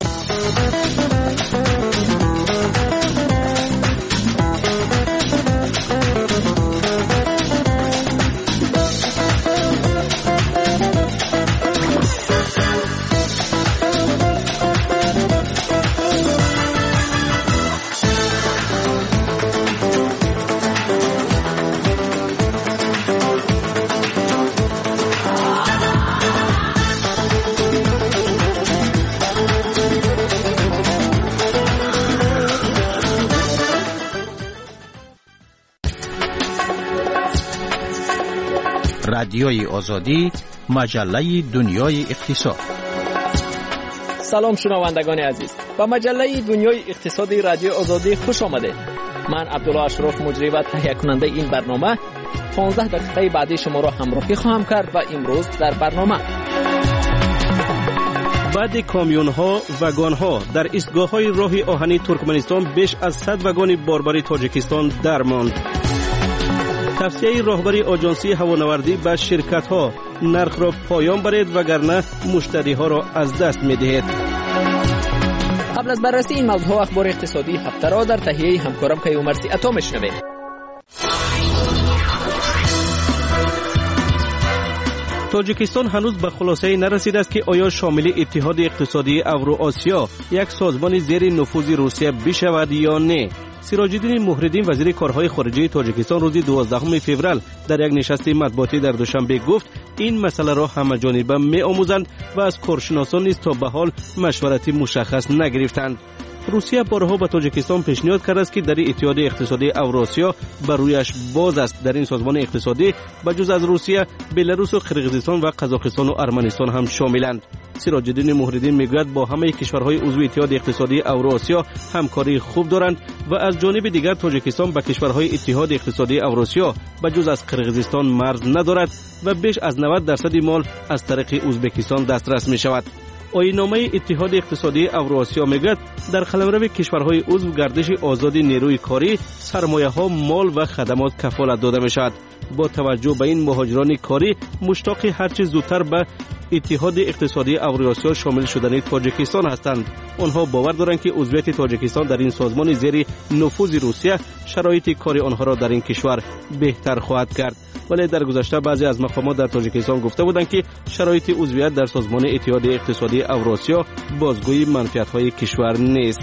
رادیوی آزادی، مجله دنیای اقتصاد. سلام شنوندگان عزیز، با مجله دنیای اقتصادی رادیو آزادی خوش آمدید. من عبدالله اشرف مجری و تهیه کننده این برنامه 15 دقیقه بعدی شما را همراهی خواهم کرد و امروز در برنامه بعد کامیون ها وگان ها در ایستگاه های راه آهنی ترکمنستان بیش از 100 وگان باربری تاجیکستان درماند. توصیه راهبری آژانسی هوانوردی به شرکت ها نرخ را پایان برید وگرنه مشتری ها را از دست می دهید. قبل از بررسی این موضوع اخبار اقتصادی هفته را در تهیه همکارم کیومرسی عطا میشنوید. تاجیکستان هنوز به خلاصه نرسیده است که آیا شامل اتحاد اقتصادی اوراسیا یک سازمان زیر نفوذ روسیه بشود یا نه. سراج‌الدین مهردین وزیر کارهای خارجه تاجیکستان روز 12 فوریه در یک نشست مطبوعاتی در دوشنبه گفت این مسئله را همه‌جانبه می‌آموزند و از کارشناسان نیز تا به حال مشورتی مشخص نگرفتند. روسیه بارها به تاجیکستان پیشنهاد کرده است که در اتحاد اقتصادی اوراسیا بر رویش باز است. در این سازمان اقتصادی بجز از روسیه، بلاروس و قرقیزستان و قزاقستان و ارمنستان هم شاملند. سراج‌الدین مهردین میگوید با همه کشورهای عضو اتحاد اقتصادی اوراسیا همکاری خوب دارند و از جانب دیگر تاجیکستان به کشورهای اتحاد اقتصادی اوراسیا بجز از قرقیزستان مرز ندارد و بیش از 90% مال از طریق ازبکستان دسترس می شود. آیین‌نامه اتحاد اقتصادی اوراسیا میگوید در قلمرو کشورهای عضو گردش آزاد نیروی کاری، سرمایه‌ها، مال و خدمات کفالت داده می‌شود. با توجه به این مهاجران کاری مشتاق هرچه زودتر به اتحاد اقتصادی اوراسیا شامل شدن تاجیکستان هستند. آنها باور دارند که عضویت تاجیکستان در این سازمان زیر نفوذ روسیه شرایط کار آنها را در این کشور بهتر خواهد کرد. ولی در گذشته بعضی از مقامات در تاجیکستان گفته بودند که شرایط عضویت در سازمان اتحاد اقتصادی اوراسیا بازگوی منفعت‌های کشور نیست.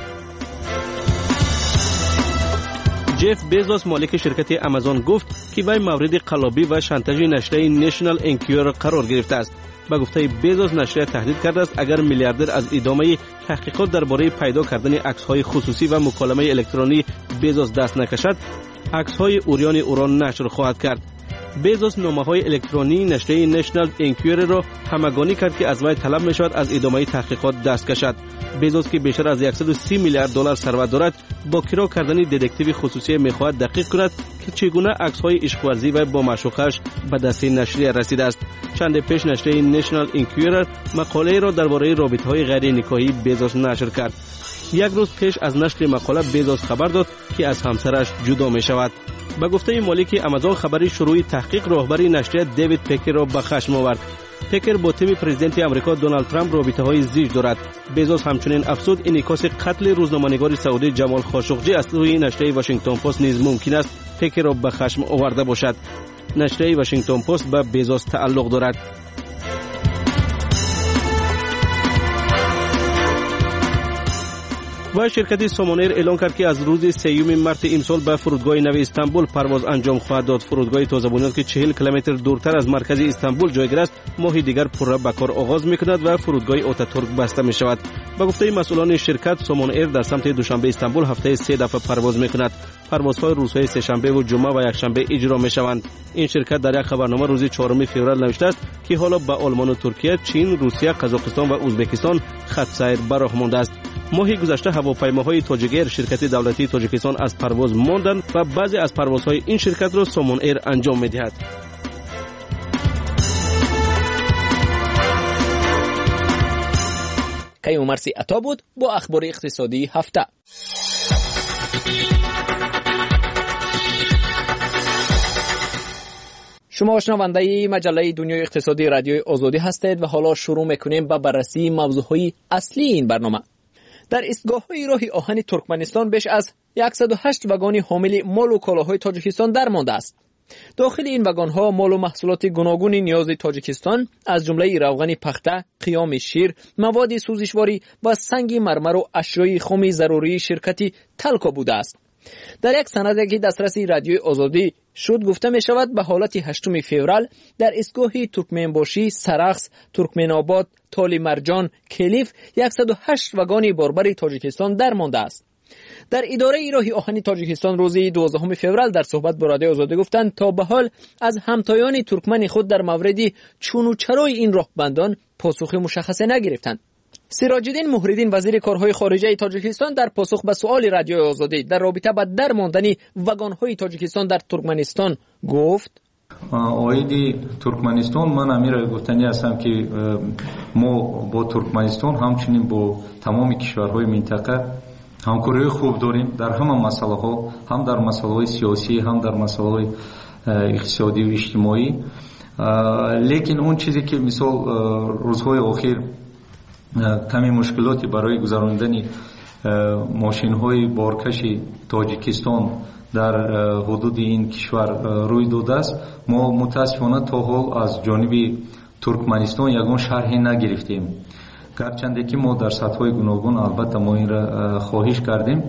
جف بیزوس مالک شرکت آمازون گفت که وی مورد قلابی و شانتاژ نشریه نشنال انکویر قرار گرفته است. به گفته بیزوس نشریه تهدید کرده است اگر میلیاردر از ادامه تحقیقات درباره پیدا کردن عکس‌های خصوصی و مکالمه الکترونی بیزوس دست نکشد، عکس‌های اوریان اوران نشر خواهد کرد. بیزوس نامه‌های الکترونی نشریه نشنال انکویر را همگانی کرد که از وی طلب می‌شود از ادامه تحقیقات دست کشد. بیزوس که بیشتر از 130 میلیارد دلار ثروت دارد، با کرا کردن دتکتیو خصوصی می‌خواهد دقیق کند که چگونه عکس‌های عشق‌ورزی و با معشوقش به دست نشریه رسیده است. چند پیش نشریه نشنال انکویر مقاله را درباره رابطه‌های غیر نکاحی بیزوس نشر کرد. یک روز پیش از نشر مقاله بیزوس خبر داد که از همسرش جدا می‌شود. به گفته مالک آمازون خبری شروع تحقیق راهبری نشریه دیوید پیکر را به خشم آورد. پیکر با تیم پرزیدنت آمریکا دونالد ترامپ رابطه‌های زیج دارد. بیزوس همچنین افزود انعکاس قتل روزنامه‌نگار سعودی جمال خاشقجی از سوی نشریه واشنگتن پست نیز ممکن است پیکر را به خشم آورده باشد. نشریه واشنگتن پست به بیزوس تعلق دارد. و شرکت سومونیر اعلام کرد که از روز 3 مارس امسال به فرودگاه نو استانبول پرواز انجام خواهد داد. فرودگاه تازه بنیاد که 40 کیلومتر دورتر از مرکز استانبول جایگیر است ماه دیگر پرره به کار آغاز می‌کند و فرودگاه آتاتورک بسته می‌شود. به گفته مسئولان شرکت سومونیر در سمت دوشنبه استانبول هفته 3 دفعه پرواز می‌کند. پروازهای روزهای سه شنبه و جمعه و یک شنبه اجرا می‌شوند. این شرکت در یک خبرنامه روز 4 فوریه نوشته است که حالا به آلمان و ترکیه، چین، روسیه، قزاقستان و ازبکستان خط سیر به راه مانده است. ماه گذشته هواپیماهای تاجیک شرکت دولتی تاجیکستان از پرواز ماندند و بعضی از پروازهای این شرکت را سومون ایر انجام می‌دهد. کیومرثی عطا بود با اخبار اقتصادی هفته. شما شنونده مجله دنیای اقتصادی رادیوی آزادی هستید و حالا شروع میکنیم با بررسی موضوعهای اصلی این برنامه. در ایستگاه‌های راه آهن ترکمنستان بیش از 108 واگن حامل مال و کالاهای تاجیکستان درمانده است. داخل این واگن‌ها مال و محصولات گوناگون نیاز تاجیکستان از جمله روغن پخته، قیام شیر، مواد سوزشواری و سنگ مرمر و اشیای خام ضروری شرکت تلکا بوده است. در یک سندی که دسترس رادیوی آزادی شد گفته می شود به حالت 8 فوریه در ایستگاه ترکمنباشی، سرخس، ترکمنآباد، تالی مرجان، کلیف 108 واگن باربر تاجیکستان درمانده است. در اداره راه آهن تاجیکستان روز 12 فوریه در صحبت با رادیوی آزادی گفتند تا به حال از همتایان ترکمن خود در مورد چون و چرای این راهبندان پاسخ مشخص نگرفتند. سراج‌الدین محردین وزیر کارهای خارجه تاجیکستان در پاسخ به سؤال رادیوی آزادی در رابطه با درماندن واگن‌های تاجیکستان در ترکمنستان گفت: آیدی ترکمنستان من امیر گفتنی هستم که ما با ترکمنستان همچنین با تمام کشورهای منطقه همکاری خوب داریم در همه مسائل‌ها، هم در مسائل سیاسی هم در مسائل اقتصادی و اجتماعی. لیکن اون چیزی که مثال روزهای اخیر کمی مشکلاتی برای گذراندن ماشین‌های بارکش تاجیکستان در حدود این کشور روی داده است، ما متاسفانه تا حال از جانب ترکمنستان یگان شرحی نگرفتیم. گرچنده که ما در سطح‌های گوناگون البته ما این را خواهش کردیم،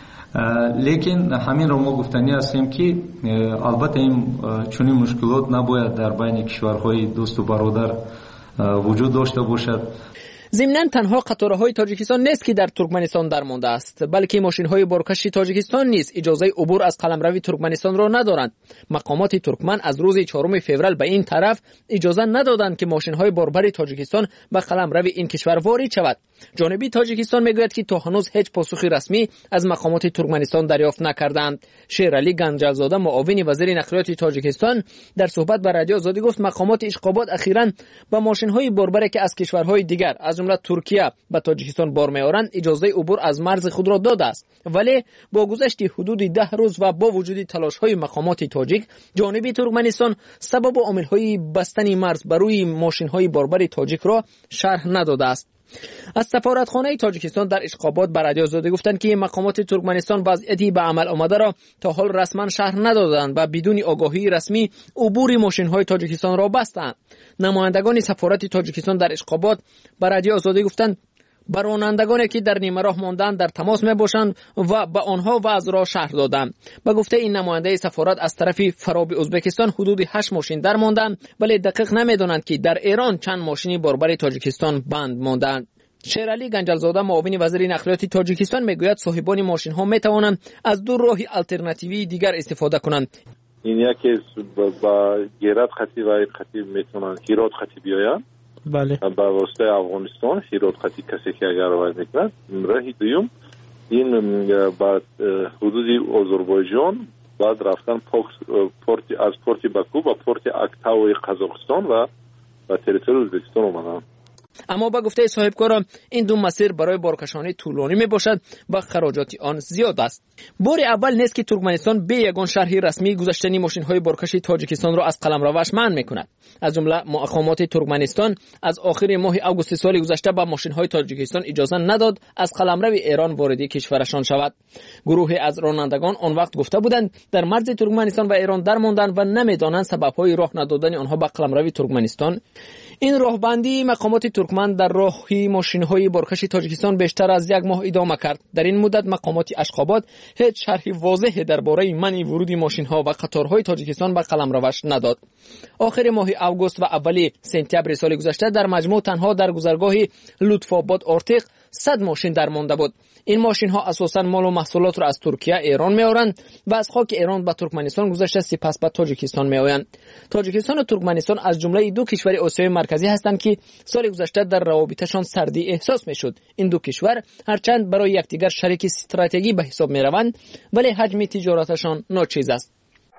لیکن همین را ما گفتنی هستیم که البته این چنین مشکلات نباید در بین کشورهای دوست و برادر وجود داشته باشد. ضمناً تنها قطارهای تاجیکستان نیست که در ترکمنستان درمانده است، بلکه ماشین‌های بارکش تاجیکستان نیز اجازه عبور از قلمرو ترکمنستان را ندارند. مقامات ترکمن از روز 4 فوریه به این طرف اجازه ندادند که ماشین‌های باربر تاجیکستان به قلمرو این کشور وارد شود. جانب تاجیکستان میگوید که تا هنوز هیچ پاسخی رسمی از مقامات ترکمنستان دریافت نکردند. شیرعلی گنجزاده معاون وزیر نقلیات تاجیکستان در صحبت با رادیو آزادی گفت مقامات اشقاباد اخیراً با ماشین‌های باربر که از کشورهای دیگر از جمله ترکیه به تاجیکستان بار می‌آورند اجازه عبور از مرز خود را داده است، ولی با گذشت حدود 10 روز و با وجود تلاش‌های مقامات تاجیک جانب ترکمنستان سبب و عامل‌های بستن مرز بر روی ماشین‌های باربر تاجیک را شرح نداده است. از سفارتخانه تاجیکستان در اشقاباد به رادیو آزادی گفتند که مقامات ترکمنستان وضعیتی به عمل آمده را تا حال رسما شرح ندادند و بدون آگاهی رسمی عبور ماشین‌های تاجیکستان را بستند. نمایندگان سفارت تاجیکستان در اشقاباد به رادیو آزادی گفتند با رانندگانی که در نیمه راه ماندند در تماس میباشند و به آنها وضع را شرح دادند. به گفته این نماینده سفارت از طرف فراب ازبکستان حدود 8 ماشین در ماندند، ولی دقیق نمیدانند که در ایران چند ماشینی باربر تاجیکستان بند ماندند. شیرعلی گنجزاده معاون وزیر نقلیات تاجیکستان میگوید صاحبان ماشین ها میتوانند از دو راه الटरनेटिव्ی دیگر استفاده کنند. این یکی با گیرات خطی و خطی میتونن هیرات خطی بیاین. بله. با واسطه افغانستان هیرات خطی کسی که اگر وارد میکنه. راه دوم این با حدود آذربایجان بعد رفتن از پورت باکو و پورت اکتاوی قزاقستان و تریتوری ازبکستان اومدن. اما با گفته صاحبکاران این دو مسیر برای بارکشانی طولانی می باشد و خراجات آن زیاد است. بار اول نیست که ترکمنستان به یگان شرح رسمی گذاشتن ماشین های بارکش تاجیکستان را از قلمروش منع می کند. از جمله مقامات ترکمنستان از آخر ماه آگوست سال گذشته با ماشین های تاجیکستان اجازه نداد از قلمرو ایران وارد کشورشان شود. گروهی از رانندگان آن وقت گفته بودند در مرز ترکمنستان و ایران درماندند و نمیدانند سبب های راه ندادن آنها به قلمرو ترکمنستان. این راهبندی مقامات ترکمن در راهی ماشین‌های بارکش تاجیکستان بیشتر از یک ماه ادامه کرد. در این مدت مقامات اشخاباد هیچ شرح واضحی درباره منع ورود ماشین‌ها و قطارهای تاجیکستان به قلمروش نداد. آخر ماه اوگوست و اول سپتامبر سال گذشته در مجموع تنها در گذرگاه لطف‌آباد آرتیق 100 ماشین درمانده بود. این ماشین‌ها اساساً مال و محصولات را از ترکیه ایران می‌آورند و از خاک ایران به ترکمنستان گذشته سپس به تاجیکستان می‌آیند. تاجیکستان و ترکمنستان از جمله دو کشور آسیای مرکزی هستند که سال گذشته در روابطشان سردی احساس می‌شد. این دو کشور هرچند برای یکدیگر شریک استراتژیکی به حساب می‌روند ولی حجم تجارتشان ناچیز است.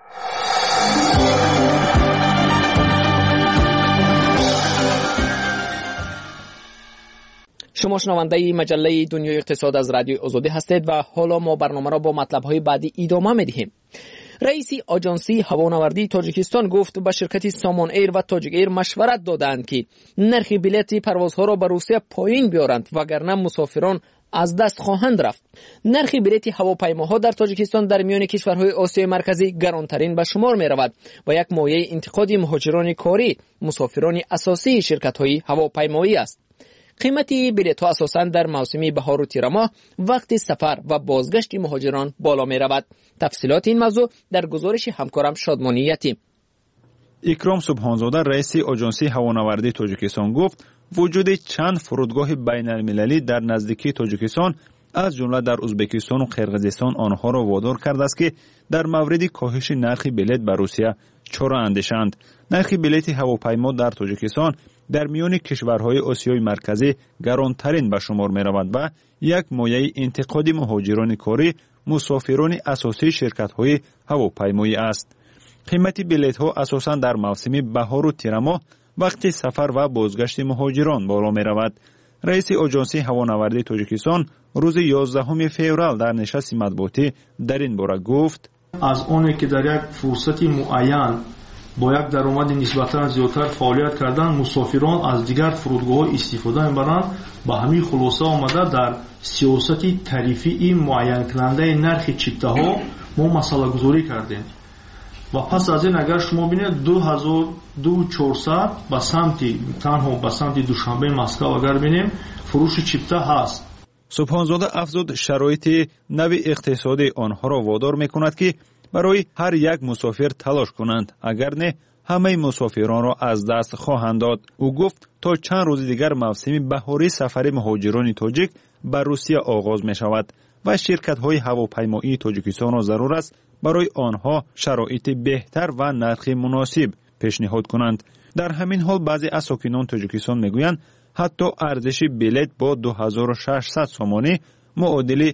شما شنونده مجله دنیای اقتصاد از رادیوی آزادی هستید و حالا ما برنامه را با مطلب‌های بعدی ادامه می‌دهیم. رئیس آژانسی هوانوردی تاجیکستان گفت به شرکت سامان ایر و تاجیک ایر مشورت دادند که نرخ بلیط پروازها را به روسیه پایین بیارند وگرنه مسافران از دست خواهند رفت. نرخ بلیط هواپیماها در تاجیکستان در میان کشورهای آسیای مرکزی گرانترین به شمار می رود و یک مایه انتقاد مهاجران کاری مسافران اساسی شرکت‌های هواپیمایی است. قیمت بلیط‌ها اساساً در موسم بهار و تیر ماه وقت سفر و بازگشت مهاجران بالا می رود. تفصیلات این موضوع در گزارش همکارم شادمانی یتیم. اکرام سبحانزاده رئیس آژانسی هوانوردی تاجیکستان گفت وجود چند فرودگاه بین‌المللی در نزدیکی تاجیکستان از جمله در ازبکستان و قرقیزستان آنها را وادار کرده است که در مورد کاهش نرخ بلیط به روسیه چاره اندیشند. نرخ بلیط هواپیما در تاجیکستان در میان کشورهای آسیای مرکزی گرانترین به شمار می رود و یک مایه انتقاد مهاجران کاری مسافران اساسی شرکت‌های هواپیمایی است. قیمت بلیط‌ها اساساً در موسم بهار و تیر ماه وقت سفر و بازگشت مهاجران بالا می رود. رئیس آژانسی هوانوردی تاجیکستان روز 11 فوریه در نشست مطبوعاتی در این باره گفت از آنی که در یک فرصت معین با یک درآمد نسبتاً زیادتر فعالیت کردن مسافران از دیگر فرودگاه‌ها استفاده می‌برند به همین خلاصه آمده در سیاست تعریفی معین کننده نرخ چیپته‌ها ما مسئله گذاری کردیم و پس از این اگر شما ببینید 2400 به سمت تنها به سمت دوشنبه مسکو اگر ببینیم فروش چیپته هست. سبحانزاده افزود شرایط نوع اقتصادی آنها را وادار می‌کند که برای هر یک مسافر تلاش کنند اگر نه همه مسافران را از دست خواهند داد. او گفت تا چند روز دیگر موسم بهاری سفر مهاجران تاجیک به روسیه آغاز می شود و شرکت‌های هواپیمایی تاجیکستان را ضرور است برای آنها شرایط بهتر و نرخ مناسب پیشنهاد کنند. در همین حال بعضی از ساکنان تاجیکستان میگویند حتی ارزش بلیط با 2600 سومانی معادل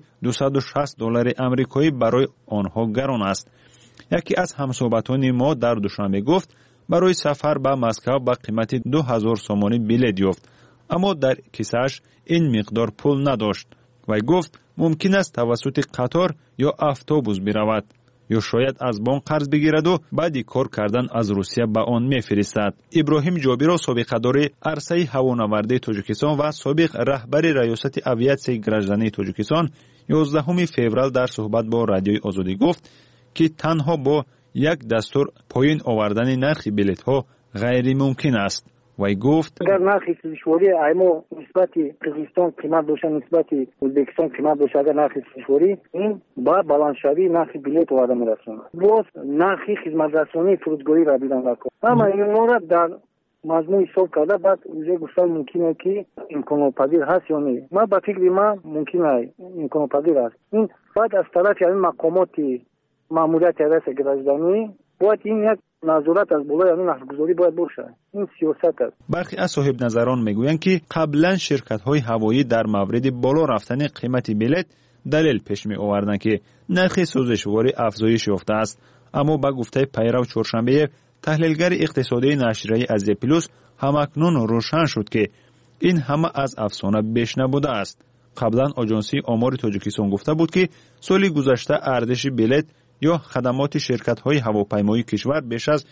$260 آمریکایی برای آنها گران است. یکی از همصحبتان ما در دوشنبه گفت برای سفر به مسکو با قیمت 2000 سومانی بلیط یافت، اما در کیسه‌اش این مقدار پول نداشت و گفت ممکن است توسط قطار یا اتوبوس برود یا شاید از بانک قرض بگیرد و بعد کار کردن از روسیه به آن میفرستد. ابراهیم جابیرو سابقه‌دار عرصه هوانوردی تاجیکستان و سابق رهبر ریاست اویاسیای گراجدانی تاجیکستان 11 فوریه در صحبت با رادیوی آزادی گفت که تنها با یک دستور پایین آوردن نرخ بلیط‌ها غیر ممکن است. وی گفت اگر نرخ سواری ایمو نسبت قزاقستان قیمت باشه نسبت ازبکستان قیمت باشه اگر نرخ سواری این با بالانس‌شوی نرخ بلیط وارد می‌رسونه باز نرخ خدمت رسانی فرودگاهی را بیدن نکنه اما این مورد در مجموع حساب کرده بعد اونجا گفتن ممکنه که امکان پذیر هست یا نه. ما با فکر من ممکنه امکان پذیر است. این بعد از طرف این مقامات ماموریت ریاست گراجدانی باید این یک نظارت از بالای این نرخ‌گذاری باید باشه. این سیاست است. برخی از صاحب نظران میگویند که قبلا شرکت‌های هوایی در مورد بالا رفتن قیمت بلیط دلیل پیش می آوردند که نرخ سوزشواری افزایش یافته است، اما با گفته پیرو چهارشنبه تحلیلگر اقتصادی نشریه آزیا پلوس همکنون روشن شد که این همه از افسانه بیش نبوده است. قبلا آژانسی آمار تاجیکستان گفته بود که سال گذشته ارزش بلیط یا خدمات شرکت‌های هواپیمایی کشور بیش از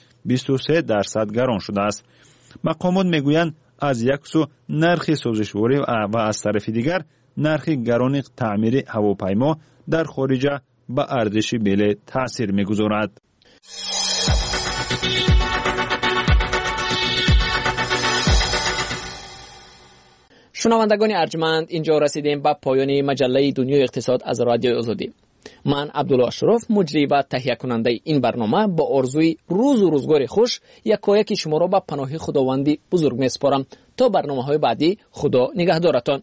23% گران شده است. مقامات میگویند از یک سو نرخ سوزشواری و از طرف دیگر نرخ گران تعمیر هواپیما در خارج به ارزش بلیط تأثیر می‌گذارد. شنوندگان ارجمند، اینجا رسیدیم به پایان مجله دنیای اقتصاد از رادیو آزادی. من عبدالله اشرف، مجری و تهیه کننده این برنامه، با آرزوی روز و روزگار خوش یکایک شما را به پناه خداوندی بزرگ میسپارم. تا برنامه‌های بعدی، خدا نگهدارتان.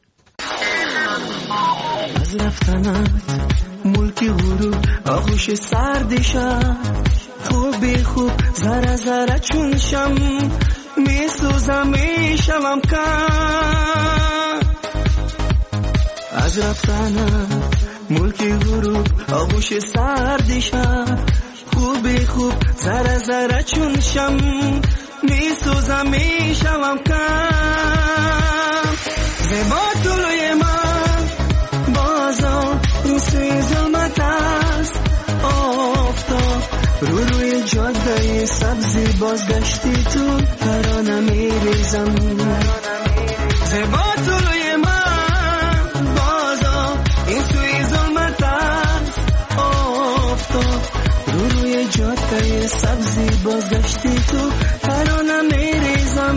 از رفتنت ملکی غرور آغوش سردشم، خوب ذره ذره چون شم میسوزم میشم کم. از رفتنت ملکی غروب آغوش سردشم، خوب ذره ذره چون شم میسوزم میشم کم. زیبا طلوع من بازا این سوی ظلمت است، آفتاب روی جاده سبزی بازگشتی تو ترانه میریزم. زیبا طلوع من بازا این سوی ظلمت است، آفتاب روی جاده سبزی بازگشتی تو ترانه میریزم.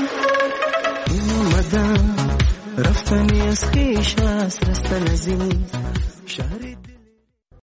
رفتنی از خیش است، رستن از این